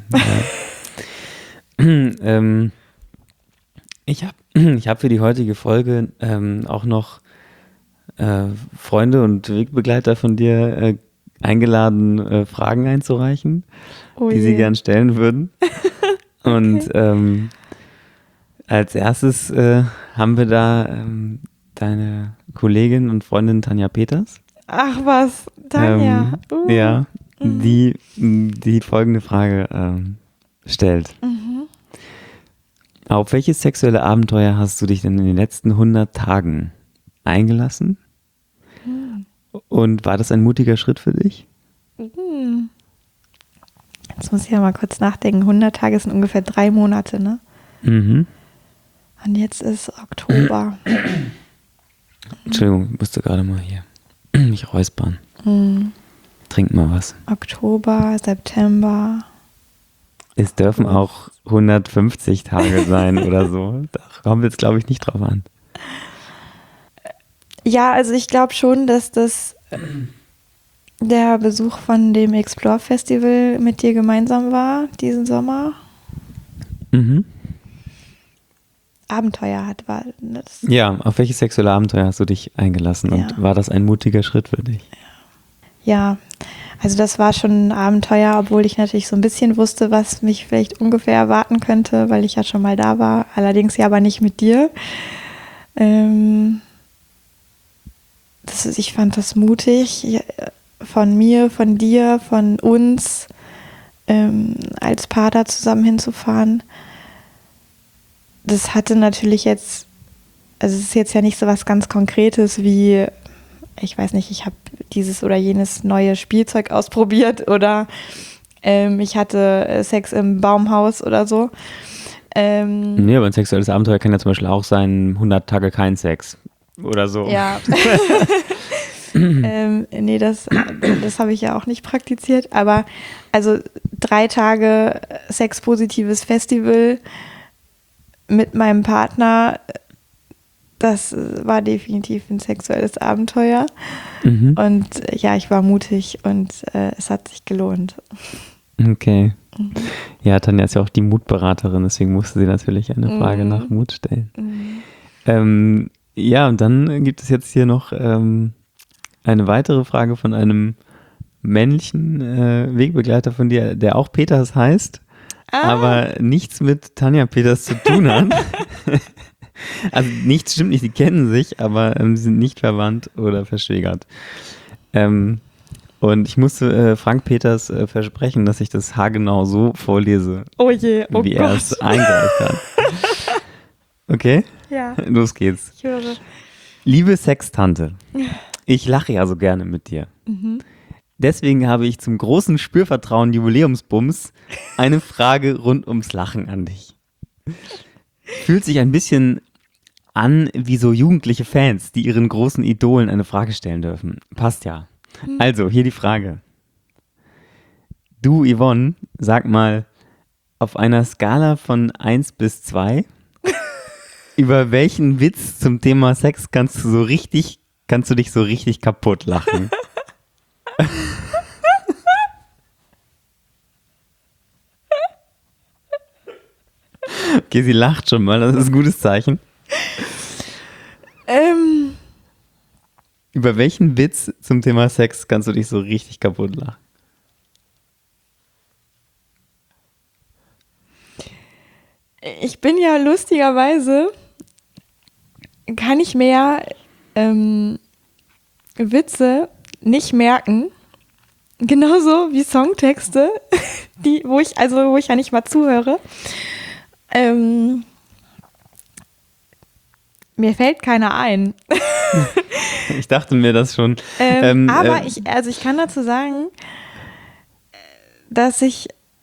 Ja. Ich hab für die heutige Folge auch noch Freunde und Wegbegleiter von dir eingeladen, Fragen einzureichen, die sie gern stellen würden. Und als erstes haben wir da deine Kollegin und Freundin Tanja Peters. Ach was, Tanja. Ja, die folgende Frage stellt. Auf welches sexuelle Abenteuer hast du dich denn in den letzten 100 Tagen eingelassen? Und war das ein mutiger Schritt für dich? Jetzt muss ich ja mal kurz nachdenken. 100 Tage sind ungefähr 3 Monate, ne? Mhm. Und jetzt ist Oktober. Entschuldigung, ich musste gerade mal hier mich räuspern. Trink mal was. Oktober, September. Es dürfen auch 150 Tage sein oder so. Da kommen wir jetzt, glaube ich, nicht drauf an. Ja, also ich glaube schon, dass das der Besuch von dem Explore Festival mit dir gemeinsam war, diesen Sommer. Mhm. Abenteuer war das. Ja, auf welches sexuelle Abenteuer hast du dich eingelassen und war das ein mutiger Schritt für dich? Ja, also das war schon ein Abenteuer, obwohl ich natürlich so ein bisschen wusste, was mich vielleicht ungefähr erwarten könnte, weil ich ja schon mal da war, allerdings ja aber nicht mit dir. Ich fand das mutig, von mir, von dir, von uns als Paar da zusammen hinzufahren. Das hatte natürlich jetzt, also es ist jetzt ja nicht so was ganz Konkretes wie, ich weiß nicht, ich habe dieses oder jenes neue Spielzeug ausprobiert oder ich hatte Sex im Baumhaus oder so. Nee, aber ein sexuelles Abenteuer kann ja zum Beispiel auch sein, 100 Tage kein Sex oder so. Ja. Nee, das habe ich ja auch nicht praktiziert, aber also 3 Tage sexpositives Festival mit meinem Partner, das war definitiv ein sexuelles Abenteuer. Und ja, ich war mutig und es hat sich gelohnt. Okay. Ja, Tanja ist ja auch die Mutberaterin, deswegen musste sie natürlich eine Frage nach Mut stellen. Ja, und dann gibt es jetzt hier noch eine weitere Frage von einem männlichen Wegbegleiter von dir, der auch Peters heißt, aber nichts mit Tanja Peters zu tun hat. Also nichts stimmt nicht, die kennen sich, aber sie sind nicht verwandt oder verschwägert. Und ich musste Frank Peters versprechen, dass ich das haargenau so vorlese, wie er es eingereicht hat. Okay? Ja. Los geht's. Ich höre. Liebe Sextante, ich lache ja so gerne mit dir. Deswegen habe ich zum großen Spürvertrauen Jubiläumsbums eine Frage rund ums Lachen an dich. Fühlt sich ein bisschen an wie so jugendliche Fans, die ihren großen Idolen eine Frage stellen dürfen. Passt ja. Also, hier die Frage. Du, Yvonne, sag mal, auf einer Skala von 1 bis 2, über welchen Witz zum Thema Sex kannst du dich so richtig kaputt lachen? Okay, sie lacht schon mal, das ist ein gutes Zeichen. Über welchen Witz zum Thema Sex kannst du dich so richtig kaputt lachen? Ich bin ja lustigerweise, kann ich mehr Witze nicht merken, genauso wie Songtexte, wo ich ja nicht mal zuhöre. Mir fällt keiner ein. Ich dachte mir das schon. Aber ich kann dazu sagen, dass ich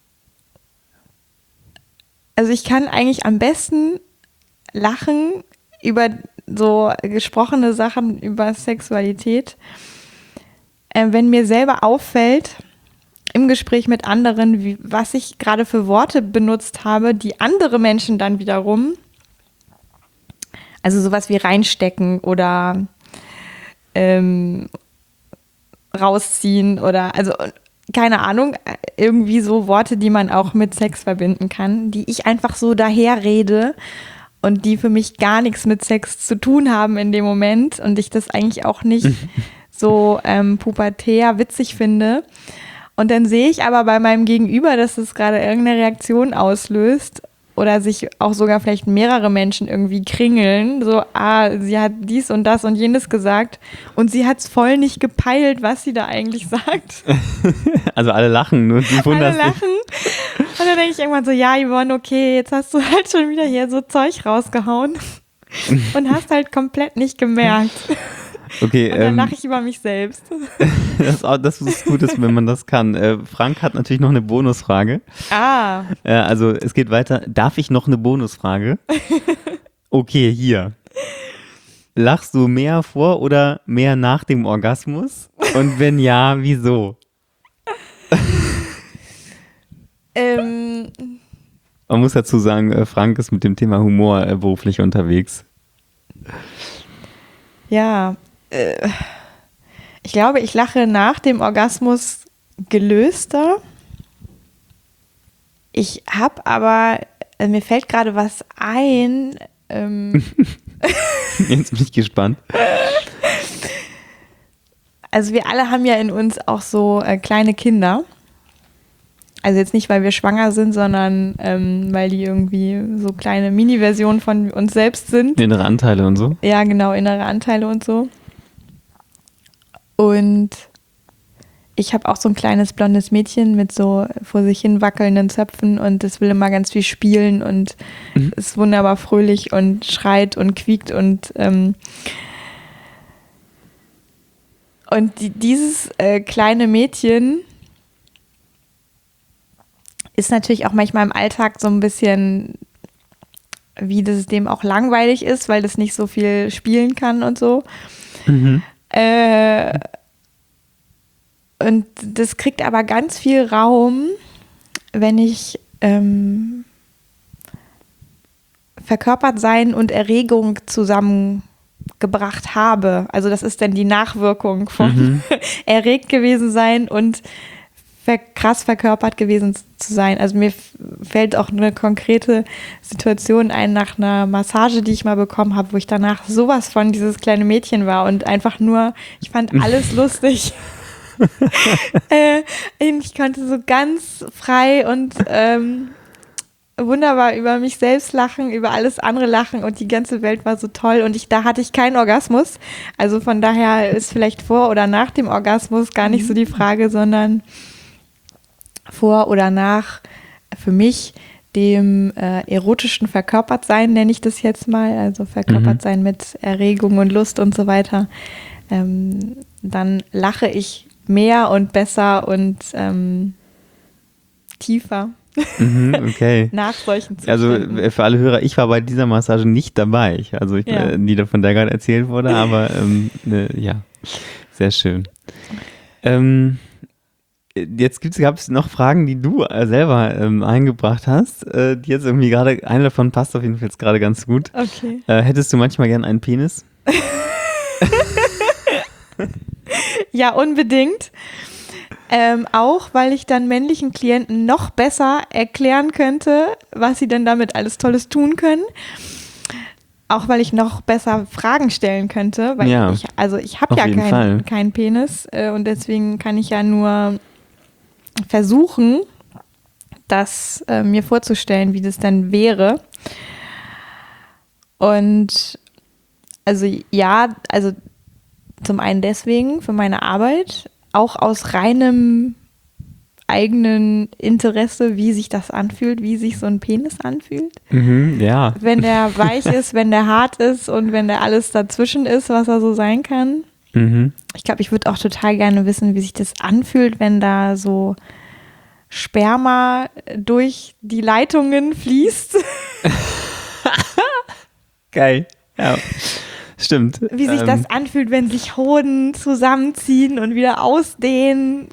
kann eigentlich am besten lachen über so gesprochene Sachen über Sexualität, wenn mir selber auffällt, im Gespräch mit anderen, was ich gerade für Worte benutzt habe, die andere Menschen dann wiederum, also sowas wie reinstecken oder rausziehen oder, also keine Ahnung, irgendwie so Worte, die man auch mit Sex verbinden kann, die ich einfach so daherrede und die für mich gar nichts mit Sex zu tun haben in dem Moment und ich das eigentlich auch nicht so pubertär witzig finde. Und dann sehe ich aber bei meinem Gegenüber, dass es gerade irgendeine Reaktion auslöst oder sich auch sogar vielleicht mehrere Menschen irgendwie kringeln, so, sie hat dies und das und jenes gesagt und sie hat es voll nicht gepeilt, was sie da eigentlich sagt. Also alle lachen, nur du wunderst dich. Alle lachen. Und dann denke ich irgendwann so, ja Yvonne, okay, jetzt hast du halt schon wieder hier so Zeug rausgehauen und hast halt komplett nicht gemerkt. Okay, und dann lache ich über mich selbst. Das ist gut, wenn man das kann. Frank hat natürlich noch eine Bonusfrage. Also es geht weiter. Darf ich noch eine Bonusfrage? Okay, hier. Lachst du mehr vor oder mehr nach dem Orgasmus? Und wenn ja, wieso? Man muss dazu sagen, Frank ist mit dem Thema Humor beruflich unterwegs. Ja, ich glaube, ich lache nach dem Orgasmus gelöster. Ich habe aber, mir fällt gerade was ein. Jetzt bin ich gespannt. Also wir alle haben ja in uns auch so kleine Kinder. Also jetzt nicht, weil wir schwanger sind, sondern weil die irgendwie so kleine Mini-Versionen von uns selbst sind. Innere Anteile und so? Ja, genau, innere Anteile und so. Und ich habe auch so ein kleines blondes Mädchen mit so vor sich hin wackelnden Zöpfen und das will immer ganz viel spielen und ist wunderbar fröhlich und schreit und quiekt und dieses kleine Mädchen ist natürlich auch manchmal im Alltag so ein bisschen, wie das dem auch langweilig ist, weil das nicht so viel spielen kann und so. Mhm. Und das kriegt aber ganz viel Raum, wenn ich Verkörpertsein und Erregung zusammengebracht habe. Also das ist dann die Nachwirkung von erregt gewesen sein und krass verkörpert gewesen zu sein. Also mir fällt auch eine konkrete Situation ein nach einer Massage, die ich mal bekommen habe, wo ich danach sowas von dieses kleine Mädchen war und einfach nur, ich fand alles lustig. Ich konnte so ganz frei und wunderbar über mich selbst lachen, über alles andere lachen und die ganze Welt war so toll und da hatte ich keinen Orgasmus. Also von daher ist vielleicht vor oder nach dem Orgasmus gar nicht so die Frage, sondern vor oder nach für mich dem erotischen Verkörpertsein, nenne ich das jetzt mal, also Verkörpertsein mit Erregung und Lust und so weiter, dann lache ich mehr und besser und tiefer. Okay. Nach solchen Zuständen. Also für alle Hörer, ich war bei dieser Massage nicht dabei. Die von der gerade erzählt wurde, aber ja, sehr schön. Jetzt gab es noch Fragen, die du selber eingebracht hast, die jetzt irgendwie gerade, eine davon passt auf jeden Fall jetzt gerade ganz gut. Okay. Hättest du manchmal gern einen Penis? Ja, unbedingt. Auch, weil ich dann männlichen Klienten noch besser erklären könnte, was sie denn damit alles Tolles tun können. Auch weil ich noch besser Fragen stellen könnte, weil ich habe ja keinen Penis und deswegen kann ich ja nur versuchen, das mir vorzustellen, wie das dann wäre. Und also zum einen deswegen für meine Arbeit, auch aus reinem eigenen Interesse, wie sich das anfühlt, wie sich so ein Penis anfühlt. Ja. Wenn der weich ist, wenn der hart ist und wenn der alles dazwischen ist, was er so sein kann. Ich glaube, ich würde auch total gerne wissen, wie sich das anfühlt, wenn da so Sperma durch die Leitungen fließt. Geil. Ja, stimmt. Wie sich das anfühlt, wenn sich Hoden zusammenziehen und wieder ausdehnen.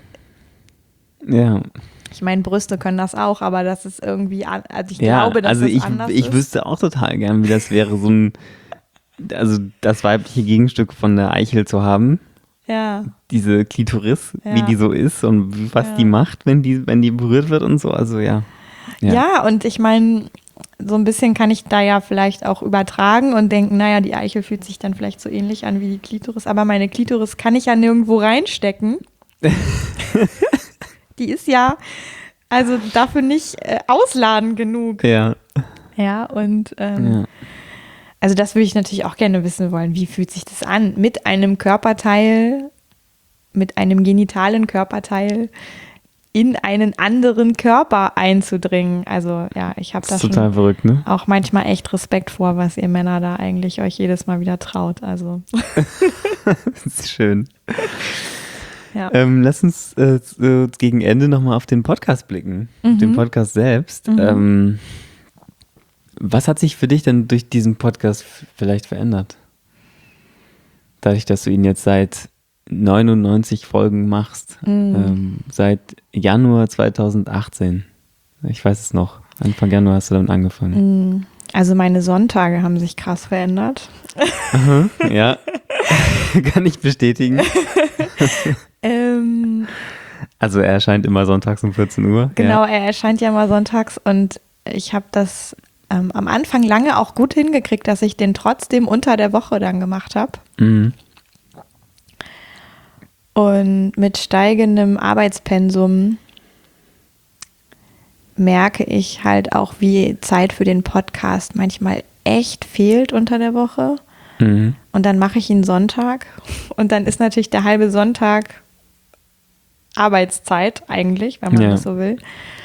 Ja. Ich meine, Brüste können das auch, aber das ist irgendwie, also ich glaube, dass das anders ist. Ich wüsste auch total gern, wie das wäre, so ein, also das weibliche Gegenstück von der Eichel zu haben. Ja. Diese Klitoris, wie die so ist und was die macht, wenn die berührt wird und so, also ja. Ja, und ich meine, so ein bisschen kann ich da ja vielleicht auch übertragen und denken, naja, die Eichel fühlt sich dann vielleicht so ähnlich an wie die Klitoris, aber meine Klitoris kann ich ja nirgendwo reinstecken. Die ist ja also dafür nicht ausladend genug. Ja. Ja, und also das würde ich natürlich auch gerne wissen wollen. Wie fühlt sich das an, mit einem Körperteil, mit einem genitalen Körperteil in einen anderen Körper einzudringen? Also ja, ich habe da schon total verrückt, ne? Auch manchmal echt Respekt vor, was ihr Männer da eigentlich euch jedes Mal wieder traut. Also das ist schön. Ja. Lass uns gegen Ende nochmal auf den Podcast blicken, den Podcast selbst. Was hat sich für dich denn durch diesen Podcast vielleicht verändert? Dadurch, dass du ihn jetzt seit 99 Folgen machst, seit Januar 2018. Ich weiß es noch, Anfang Januar hast du damit angefangen. Also meine Sonntage haben sich krass verändert. Aha, ja, kann ich bestätigen. Also er erscheint immer sonntags um 14 Uhr. Genau, er erscheint ja immer sonntags und ich habe das am Anfang lange auch gut hingekriegt, dass ich den trotzdem unter der Woche dann gemacht habe. Und mit steigendem Arbeitspensum merke ich halt auch, wie Zeit für den Podcast manchmal echt fehlt unter der Woche. Und dann mache ich ihn Sonntag und dann ist natürlich der halbe Sonntag Arbeitszeit eigentlich, wenn man das so will.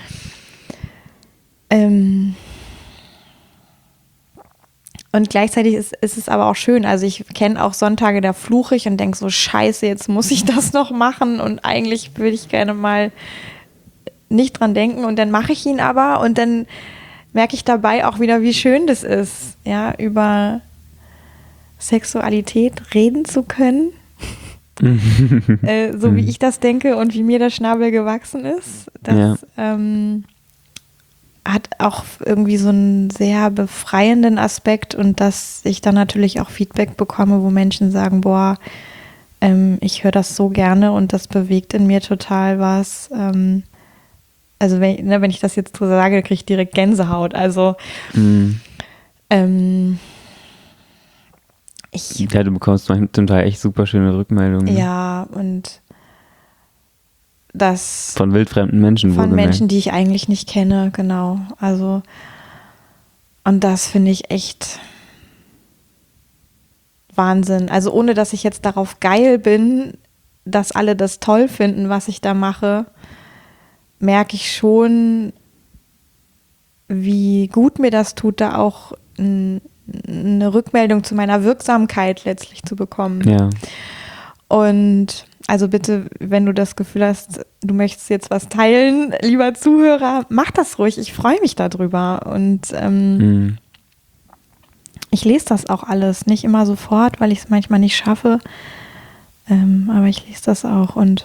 Und gleichzeitig ist es aber auch schön. Also ich kenne auch Sonntage, da fluche ich und denke so, scheiße, jetzt muss ich das noch machen und eigentlich würde ich gerne mal nicht dran denken und dann mache ich ihn aber und dann merke ich dabei auch wieder, wie schön das ist, ja, über Sexualität reden zu können, so wie ich das denke und wie mir der Schnabel gewachsen ist. Das hat auch irgendwie so einen sehr befreienden Aspekt und dass ich dann natürlich auch Feedback bekomme, wo Menschen sagen, boah, ich höre das so gerne und das bewegt in mir total was. Also wenn ich das jetzt so sage, kriege ich direkt Gänsehaut. Also ja, du bekommst zum Teil echt super schöne Rückmeldungen. Ja, und das von wildfremden Menschen. Von Menschen, die ich eigentlich nicht kenne, genau. Also und das finde ich echt Wahnsinn. Also ohne, dass ich jetzt darauf geil bin, dass alle das toll finden, was ich da mache, merke ich schon, wie gut mir das tut, da auch eine Rückmeldung zu meiner Wirksamkeit letztlich zu bekommen. Ja. Und also bitte, wenn du das Gefühl hast, du möchtest jetzt was teilen, lieber Zuhörer, mach das ruhig. Ich freue mich darüber. Und ich lese das auch alles. Nicht immer sofort, weil ich es manchmal nicht schaffe. Aber ich lese das auch. Und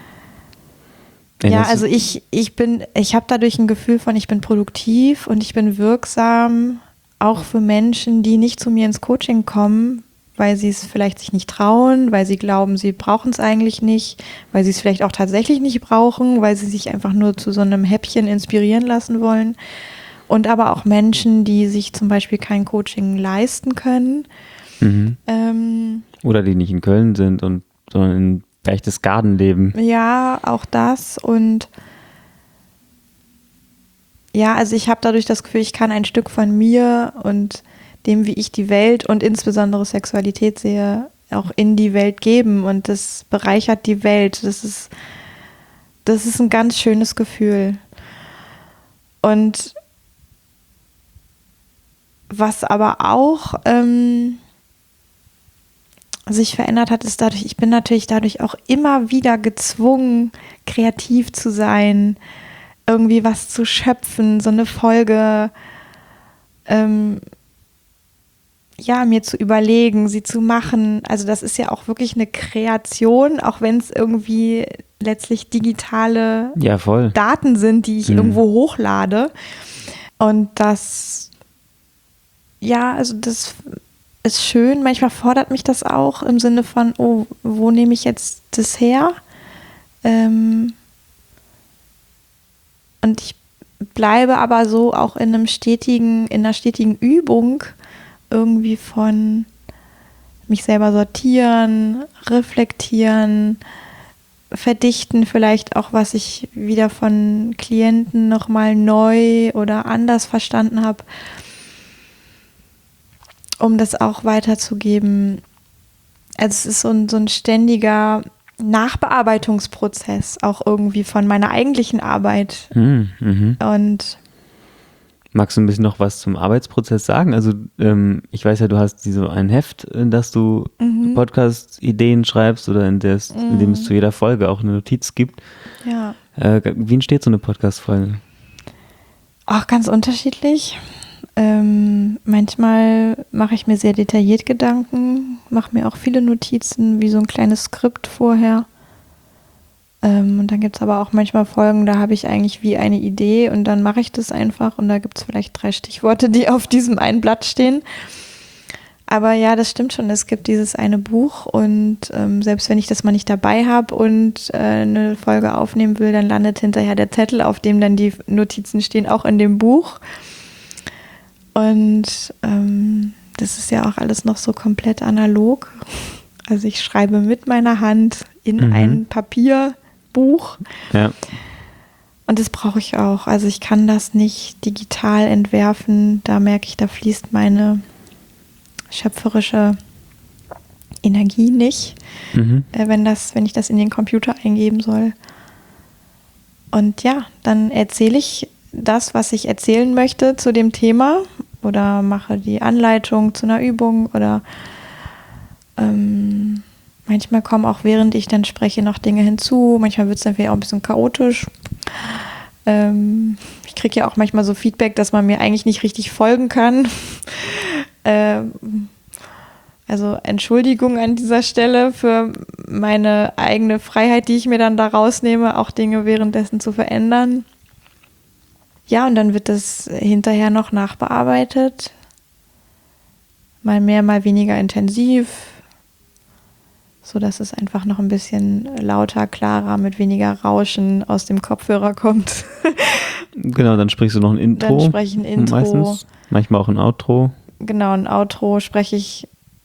ja, also ich habe dadurch ein Gefühl von, ich bin produktiv und ich bin wirksam, auch für Menschen, die nicht zu mir ins Coaching kommen, weil sie es vielleicht sich nicht trauen, weil sie glauben, sie brauchen es eigentlich nicht, weil sie es vielleicht auch tatsächlich nicht brauchen, weil sie sich einfach nur zu so einem Häppchen inspirieren lassen wollen. Und aber auch Menschen, die sich zum Beispiel kein Coaching leisten können. Oder die nicht in Köln sind sondern in Berchtesgaden leben. Ja, auch das. Und ja, also ich habe dadurch das Gefühl, ich kann ein Stück von mir und dem, wie ich die Welt und insbesondere Sexualität sehe, auch in die Welt geben und das bereichert die Welt. Das ist das ist ein ganz schönes Gefühl. Und was aber auch sich verändert hat, ist dadurch, ich bin natürlich dadurch auch immer wieder gezwungen, kreativ zu sein, irgendwie was zu schöpfen, so eine Folge mir zu überlegen, sie zu machen. Also das ist ja auch wirklich eine Kreation, auch wenn es irgendwie letztlich digitale Daten sind, die ich irgendwo hochlade. Und das ist schön. Manchmal fordert mich das auch im Sinne von, oh, wo nehme ich jetzt das her? Und ich bleibe aber so auch in einer stetigen Übung irgendwie von mich selber sortieren, reflektieren, verdichten vielleicht auch, was ich wieder von Klienten nochmal neu oder anders verstanden habe, um das auch weiterzugeben. Also es ist so ein ständiger Nachbearbeitungsprozess auch irgendwie von meiner eigentlichen Arbeit. Und magst du ein bisschen noch was zum Arbeitsprozess sagen? Also ich weiß ja, du hast ein Heft, in das du Podcast-Ideen schreibst oder in dem es zu jeder Folge auch eine Notiz gibt. Ja. Wie entsteht so eine Podcast-Folge? Auch ganz unterschiedlich. Manchmal mache ich mir sehr detailliert Gedanken, mache mir auch viele Notizen, wie so ein kleines Skript vorher. Und dann gibt es aber auch manchmal Folgen, da habe ich eigentlich wie eine Idee und dann mache ich das einfach und da gibt es vielleicht 3 Stichworte, die auf diesem einen Blatt stehen. Aber ja, das stimmt schon, es gibt dieses eine Buch und selbst wenn ich das mal nicht dabei habe und eine Folge aufnehmen will, dann landet hinterher der Zettel, auf dem dann die Notizen stehen, auch in dem Buch. Und das ist ja auch alles noch so komplett analog. Also ich schreibe mit meiner Hand in ein Papierbuch. Ja. Und das brauche ich auch. Also ich kann das nicht digital entwerfen. Da merke ich, da fließt meine schöpferische Energie nicht, wenn ich das in den Computer eingeben soll. Und ja, dann erzähle ich das, was ich erzählen möchte zu dem Thema oder mache die Anleitung zu einer Übung oder manchmal kommen auch, während ich dann spreche, noch Dinge hinzu. Manchmal wird es dann vielleicht auch ein bisschen chaotisch. Ich kriege ja auch manchmal so Feedback, dass man mir eigentlich nicht richtig folgen kann. Also Entschuldigung an dieser Stelle für meine eigene Freiheit, die ich mir dann da rausnehme, auch Dinge währenddessen zu verändern. Ja, und dann wird das hinterher noch nachbearbeitet. Mal mehr, mal weniger intensiv, sodass es einfach noch ein bisschen lauter, klarer, mit weniger Rauschen aus dem Kopfhörer kommt. Genau, dann sprichst du noch ein Intro. Dann spreche ich ein Intro. Meistens, manchmal auch ein Outro. Genau, ein Outro spreche ich,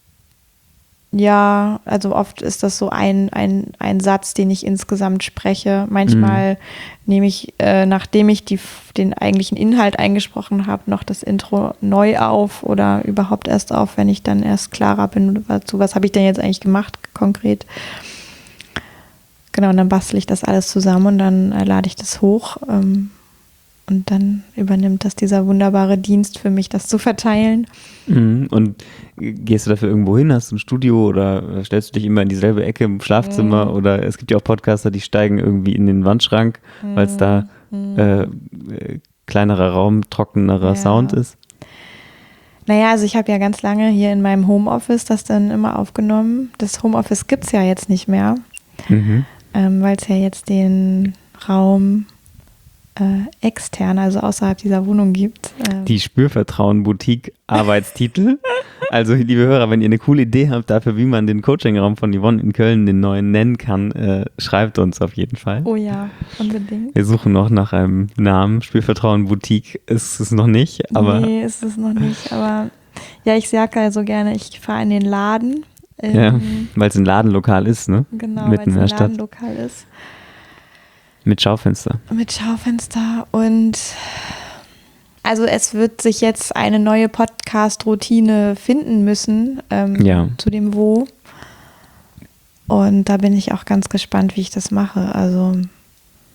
ja, also oft ist das so ein Satz, den ich insgesamt spreche. Manchmal nehme ich, nachdem ich den eigentlichen Inhalt eingesprochen habe, noch das Intro neu auf oder überhaupt erst auf, wenn ich dann erst klarer bin, was habe ich denn jetzt eigentlich gemacht, konkret. Genau, und dann bastel ich das alles zusammen und dann lade ich das hoch und dann übernimmt das dieser wunderbare Dienst für mich, das zu verteilen. Und gehst du dafür irgendwo hin? Hast du ein Studio oder stellst du dich immer in dieselbe Ecke im Schlafzimmer? Oder es gibt ja auch Podcaster, die steigen irgendwie in den Wandschrank, weil es da kleinerer Raum, trockenerer Sound ist. Naja, also ich habe ja ganz lange hier in meinem Homeoffice das dann immer aufgenommen. Das Homeoffice gibt es ja jetzt nicht mehr, weil es ja jetzt den Raum extern, also außerhalb dieser Wohnung gibt. Die Spürvertrauen-Boutique Arbeitstitel. Also liebe Hörer, wenn ihr eine coole Idee habt dafür, wie man den Coachingraum von Yvonne in Köln, den neuen, nennen kann, schreibt uns auf jeden Fall. Oh ja, unbedingt. Wir suchen noch nach einem Namen. Spürvertrauen-Boutique ist es noch nicht. Aber nee, ist es noch nicht. Aber ja, ich sage also gerne, ich fahre in den Laden. Ja, weil es ein Ladenlokal ist, ne? Genau, weil es ein Ladenlokal ist. Mit Schaufenster. Mit Schaufenster und also es wird sich jetzt eine neue Podcast-Routine finden müssen zu dem Wo. Und da bin ich auch ganz gespannt, wie ich das mache. Also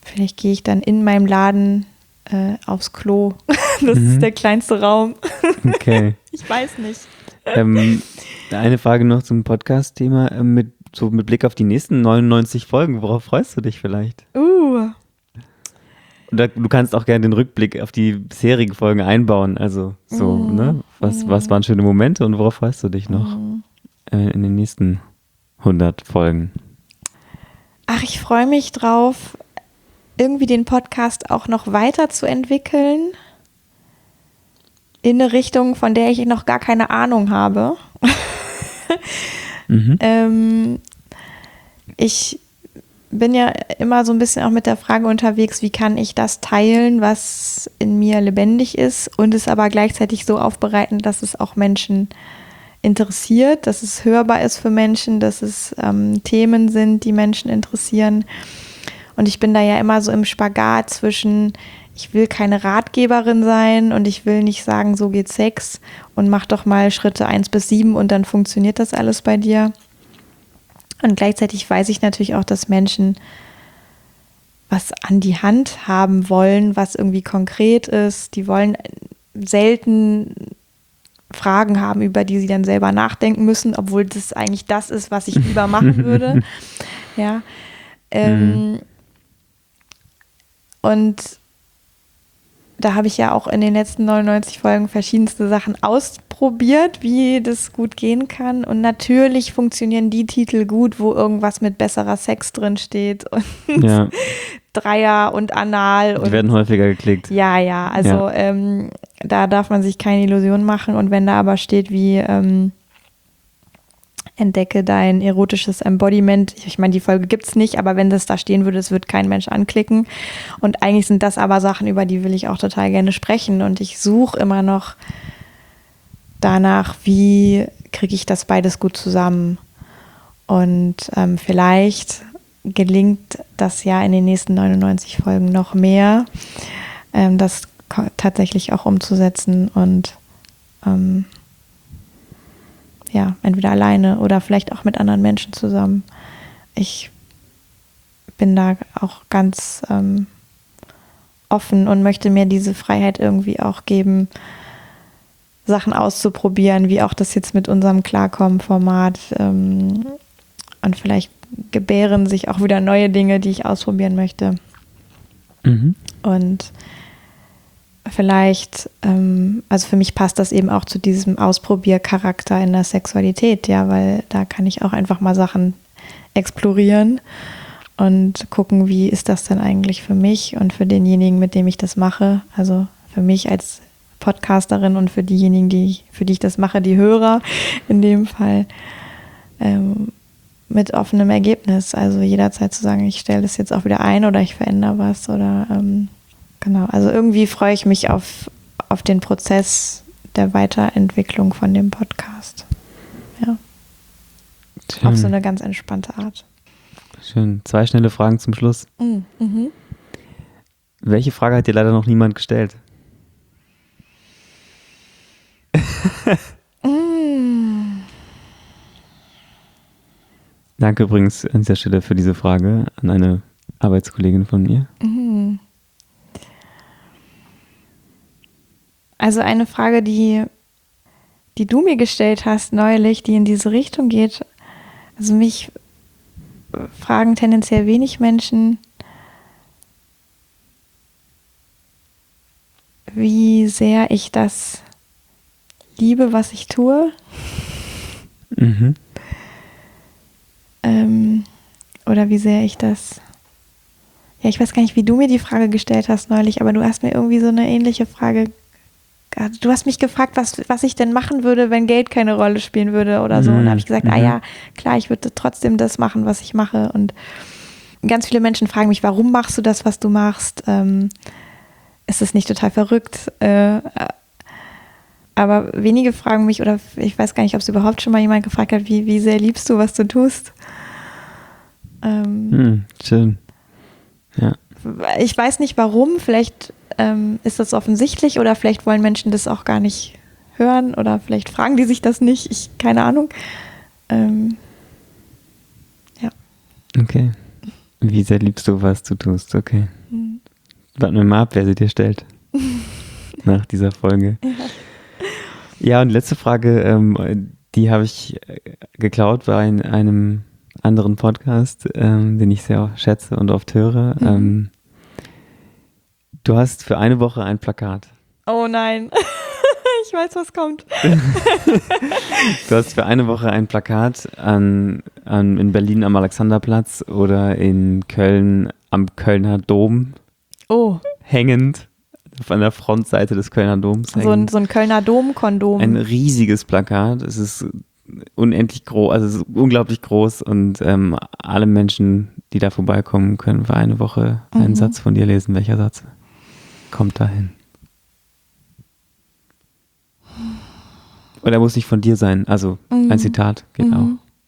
Vielleicht gehe ich dann in meinem Laden aufs Klo. Das ist der kleinste Raum. Okay. Ich weiß nicht. Eine Frage noch zum Podcast-Thema. Mit Blick auf die nächsten 99 Folgen, worauf freust du dich vielleicht? Oder du kannst auch gerne den Rückblick auf die bisherigen Folgen einbauen. Also ne? Was waren schöne Momente und worauf freust du dich noch in den nächsten 100 Folgen? Ach, ich freue mich drauf, irgendwie den Podcast auch noch weiterzuentwickeln in eine Richtung, von der ich noch gar keine Ahnung habe. Ich bin ja immer so ein bisschen auch mit der Frage unterwegs, wie kann ich das teilen, was in mir lebendig ist und es aber gleichzeitig so aufbereiten, dass es auch Menschen interessiert, dass es hörbar ist für Menschen, dass es Themen sind, die Menschen interessieren. Und ich bin da ja immer so im Spagat zwischen, ich will keine Ratgeberin sein und ich will nicht sagen, so geht Sex und mach doch mal Schritte 1 bis 7 und dann funktioniert das alles bei dir. Und gleichzeitig weiß ich natürlich auch, dass Menschen was an die Hand haben wollen, was irgendwie konkret ist. Die wollen selten Fragen haben, über die sie dann selber nachdenken müssen, obwohl das eigentlich das ist, was ich lieber machen würde. Ja. Und da habe ich ja auch in den letzten 99 Folgen verschiedenste Sachen ausprobiert, wie das gut gehen kann. Und natürlich funktionieren die Titel gut, wo irgendwas mit besserer Sex drin steht und Dreier und Anal. Die werden häufiger geklickt. Ja, also da darf man sich keine Illusionen machen. Und wenn da aber steht wie entdecke dein erotisches Embodiment. Ich meine, die Folge gibt es nicht, aber wenn das da stehen würde, das wird kein Mensch anklicken. Und eigentlich sind das aber Sachen, über die will ich auch total gerne sprechen. Und ich suche immer noch danach, wie kriege ich das beides gut zusammen. Und vielleicht gelingt das ja in den nächsten 99 Folgen noch mehr, das tatsächlich auch umzusetzen und entweder alleine oder vielleicht auch mit anderen Menschen zusammen. Ich bin da auch ganz offen und möchte mir diese Freiheit irgendwie auch geben, Sachen auszuprobieren, wie auch das jetzt mit unserem Klarkommen-Format. Und vielleicht gebären sich auch wieder neue Dinge, die ich ausprobieren möchte. Und vielleicht, also für mich passt das eben auch zu diesem Ausprobiercharakter in der Sexualität, ja, weil da kann ich auch einfach mal Sachen explorieren und gucken, wie ist das denn eigentlich für mich und für denjenigen, mit dem ich das mache, also für mich als Podcasterin und für diejenigen, für die ich das mache, die Hörer in dem Fall, mit offenem Ergebnis, also jederzeit zu sagen, ich stelle das jetzt auch wieder ein oder ich verändere was oder genau, also irgendwie freue ich mich auf den Prozess der Weiterentwicklung von dem Podcast. Ja. Schön. Auf so eine ganz entspannte Art. Schön. 2 schnelle Fragen zum Schluss. Welche Frage hat dir leider noch niemand gestellt? Danke übrigens an dieser Stelle für diese Frage an eine Arbeitskollegin von mir. Also eine Frage, die du mir gestellt hast neulich, die in diese Richtung geht. Also mich fragen tendenziell wenig Menschen, wie sehr ich das liebe, was ich tue. Oder wie sehr ich das... Ja, ich weiß gar nicht, wie du mir die Frage gestellt hast neulich, aber du hast mir irgendwie so eine ähnliche Frage. Du hast mich gefragt, was ich denn machen würde, wenn Geld keine Rolle spielen würde oder so. Und da habe ich gesagt, ja, klar, ich würde trotzdem das machen, was ich mache. Und ganz viele Menschen fragen mich, warum machst du das, was du machst? Ist es nicht total verrückt? Aber wenige fragen mich, oder ich weiß gar nicht, ob es überhaupt schon mal jemand gefragt hat, wie sehr liebst du, was du tust? Schön. Ja. Ich weiß nicht warum, vielleicht ist das offensichtlich oder vielleicht wollen Menschen das auch gar nicht hören oder vielleicht fragen die sich das nicht, keine Ahnung. Ja. Okay. Wie sehr liebst du, was du tust? Okay. Warten wir mal ab, wer sie dir stellt. Nach dieser Folge. Ja, und letzte Frage, die habe ich geklaut bei einem anderen Podcast, den ich sehr schätze und oft höre. Du hast für eine Woche ein Plakat. Oh nein, ich weiß, was kommt. Du hast für eine Woche ein Plakat in Berlin am Alexanderplatz oder in Köln am Kölner Dom hängend, an der Frontseite des Kölner Doms hängend. So ein Kölner Dom-Kondom. Ein riesiges Plakat. Es ist unendlich groß, also es ist unglaublich groß und alle Menschen, die da vorbeikommen, können für eine Woche einen Satz von dir lesen. Welcher Satz kommt dahin? Oder muss nicht von dir sein, also ein Zitat geht auch.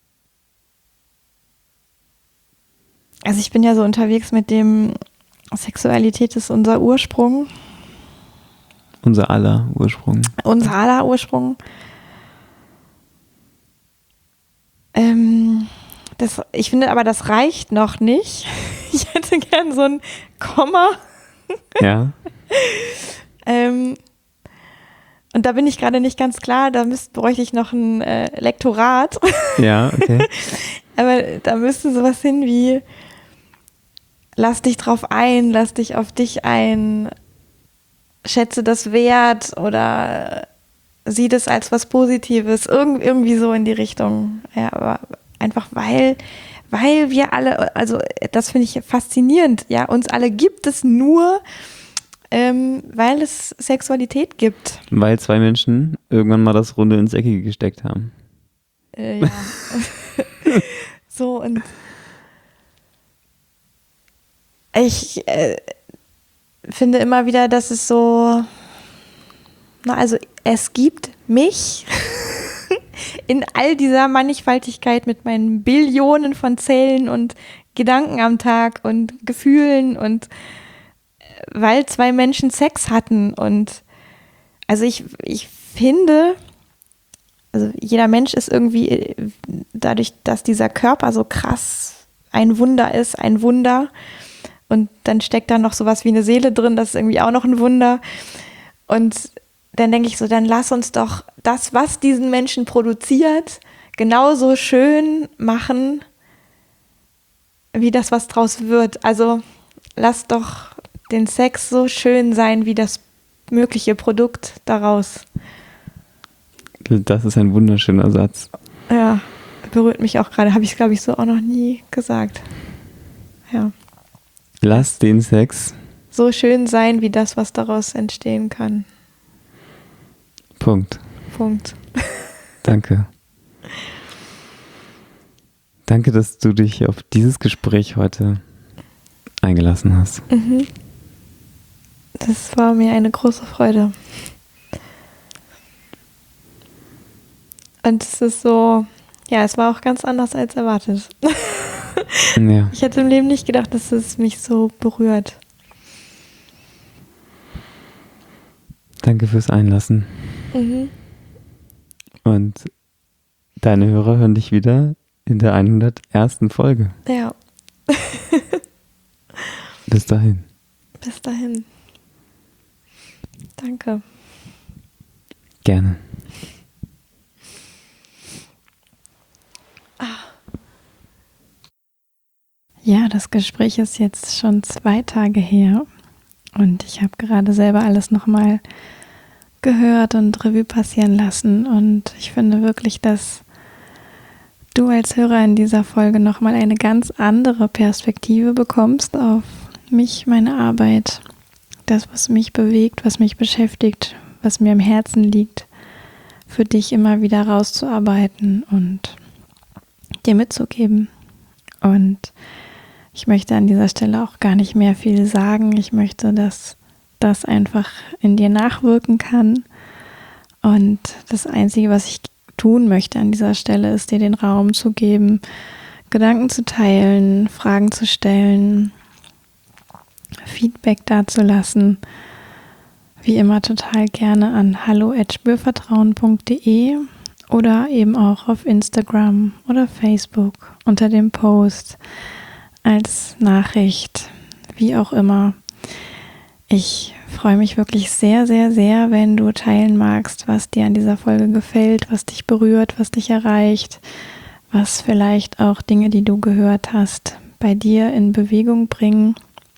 Also ich bin ja so unterwegs mit dem Sexualität ist unser Ursprung. Unser aller Ursprung. Unser aller Ursprung. Ich finde aber, das reicht noch nicht. Ich hätte gern so ein Komma. Ja. Und da bin ich gerade nicht ganz klar, bräuchte ich noch ein Lektorat. Ja, okay. Aber da müsste sowas hin wie: Lass dich drauf ein, lass dich auf dich ein, schätze das wert oder sieh das als was Positives, irgendwie so in die Richtung. Ja, aber einfach weil wir alle, also das finde ich faszinierend, ja, uns alle gibt es nur, weil es Sexualität gibt. Weil zwei Menschen irgendwann mal das Runde ins Eckige gesteckt haben. Ja. So, und ich finde immer wieder, dass es so, also es gibt mich in all dieser Mannigfaltigkeit mit meinen Billionen von Zellen und Gedanken am Tag und Gefühlen und weil zwei Menschen Sex hatten. Und also ich finde, also jeder Mensch ist irgendwie, dadurch, dass dieser Körper so krass ein Wunder ist, ein Wunder. Und dann steckt da noch sowas wie eine Seele drin, das ist irgendwie auch noch ein Wunder. Und dann denke ich so, dann lass uns doch das, was diesen Menschen produziert, genauso schön machen, wie das, was draus wird. Also lass doch den Sex so schön sein, wie das mögliche Produkt daraus. Das ist ein wunderschöner Satz. Ja, berührt mich auch gerade. Habe ich, glaube ich, so auch noch nie gesagt. Ja. Lass den Sex so schön sein, wie das, was daraus entstehen kann. Punkt. Danke. Danke, dass du dich auf dieses Gespräch heute eingelassen hast. Das war mir eine große Freude. Und es ist so, ja, es war auch ganz anders als erwartet. Ja. Ich hätte im Leben nicht gedacht, dass es mich so berührt. Danke fürs Einlassen. Und deine Hörer hören dich wieder in der 101. Folge. Ja. Bis dahin. Bis dahin. Danke. Gerne. Ja, das Gespräch ist jetzt schon 2 Tage her und ich habe gerade selber alles nochmal gehört und Revue passieren lassen und ich finde wirklich, dass du als Hörer in dieser Folge nochmal eine ganz andere Perspektive bekommst auf mich, meine Arbeit, das, was mich bewegt, was mich beschäftigt, was mir am Herzen liegt, für dich immer wieder rauszuarbeiten und dir mitzugeben. Und ich möchte an dieser Stelle auch gar nicht mehr viel sagen. Ich möchte, dass das einfach in dir nachwirken kann. Und das Einzige, was ich tun möchte an dieser Stelle, ist dir den Raum zu geben, Gedanken zu teilen, Fragen zu stellen, Feedback dazulassen. Wie immer total gerne an hallo@spürvertrauen.de oder eben auch auf Instagram oder Facebook unter dem Post als Nachricht, wie auch immer. Ich freue mich wirklich sehr, sehr, sehr, wenn du teilen magst, was dir an dieser Folge gefällt, was dich berührt, was dich erreicht, was vielleicht auch Dinge, die du gehört hast, bei dir in Bewegung bringen.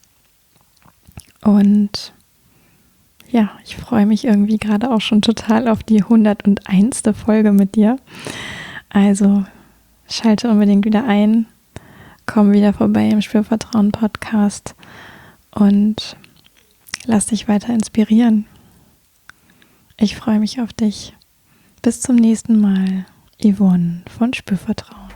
Und ja, ich freue mich irgendwie gerade auch schon total auf die 101. Folge mit dir. Also schalte unbedingt wieder ein, komm wieder vorbei im Spürvertrauen Podcast und lass dich weiter inspirieren. Ich freue mich auf dich. Bis zum nächsten Mal. Yvonne von Spürvertrauen.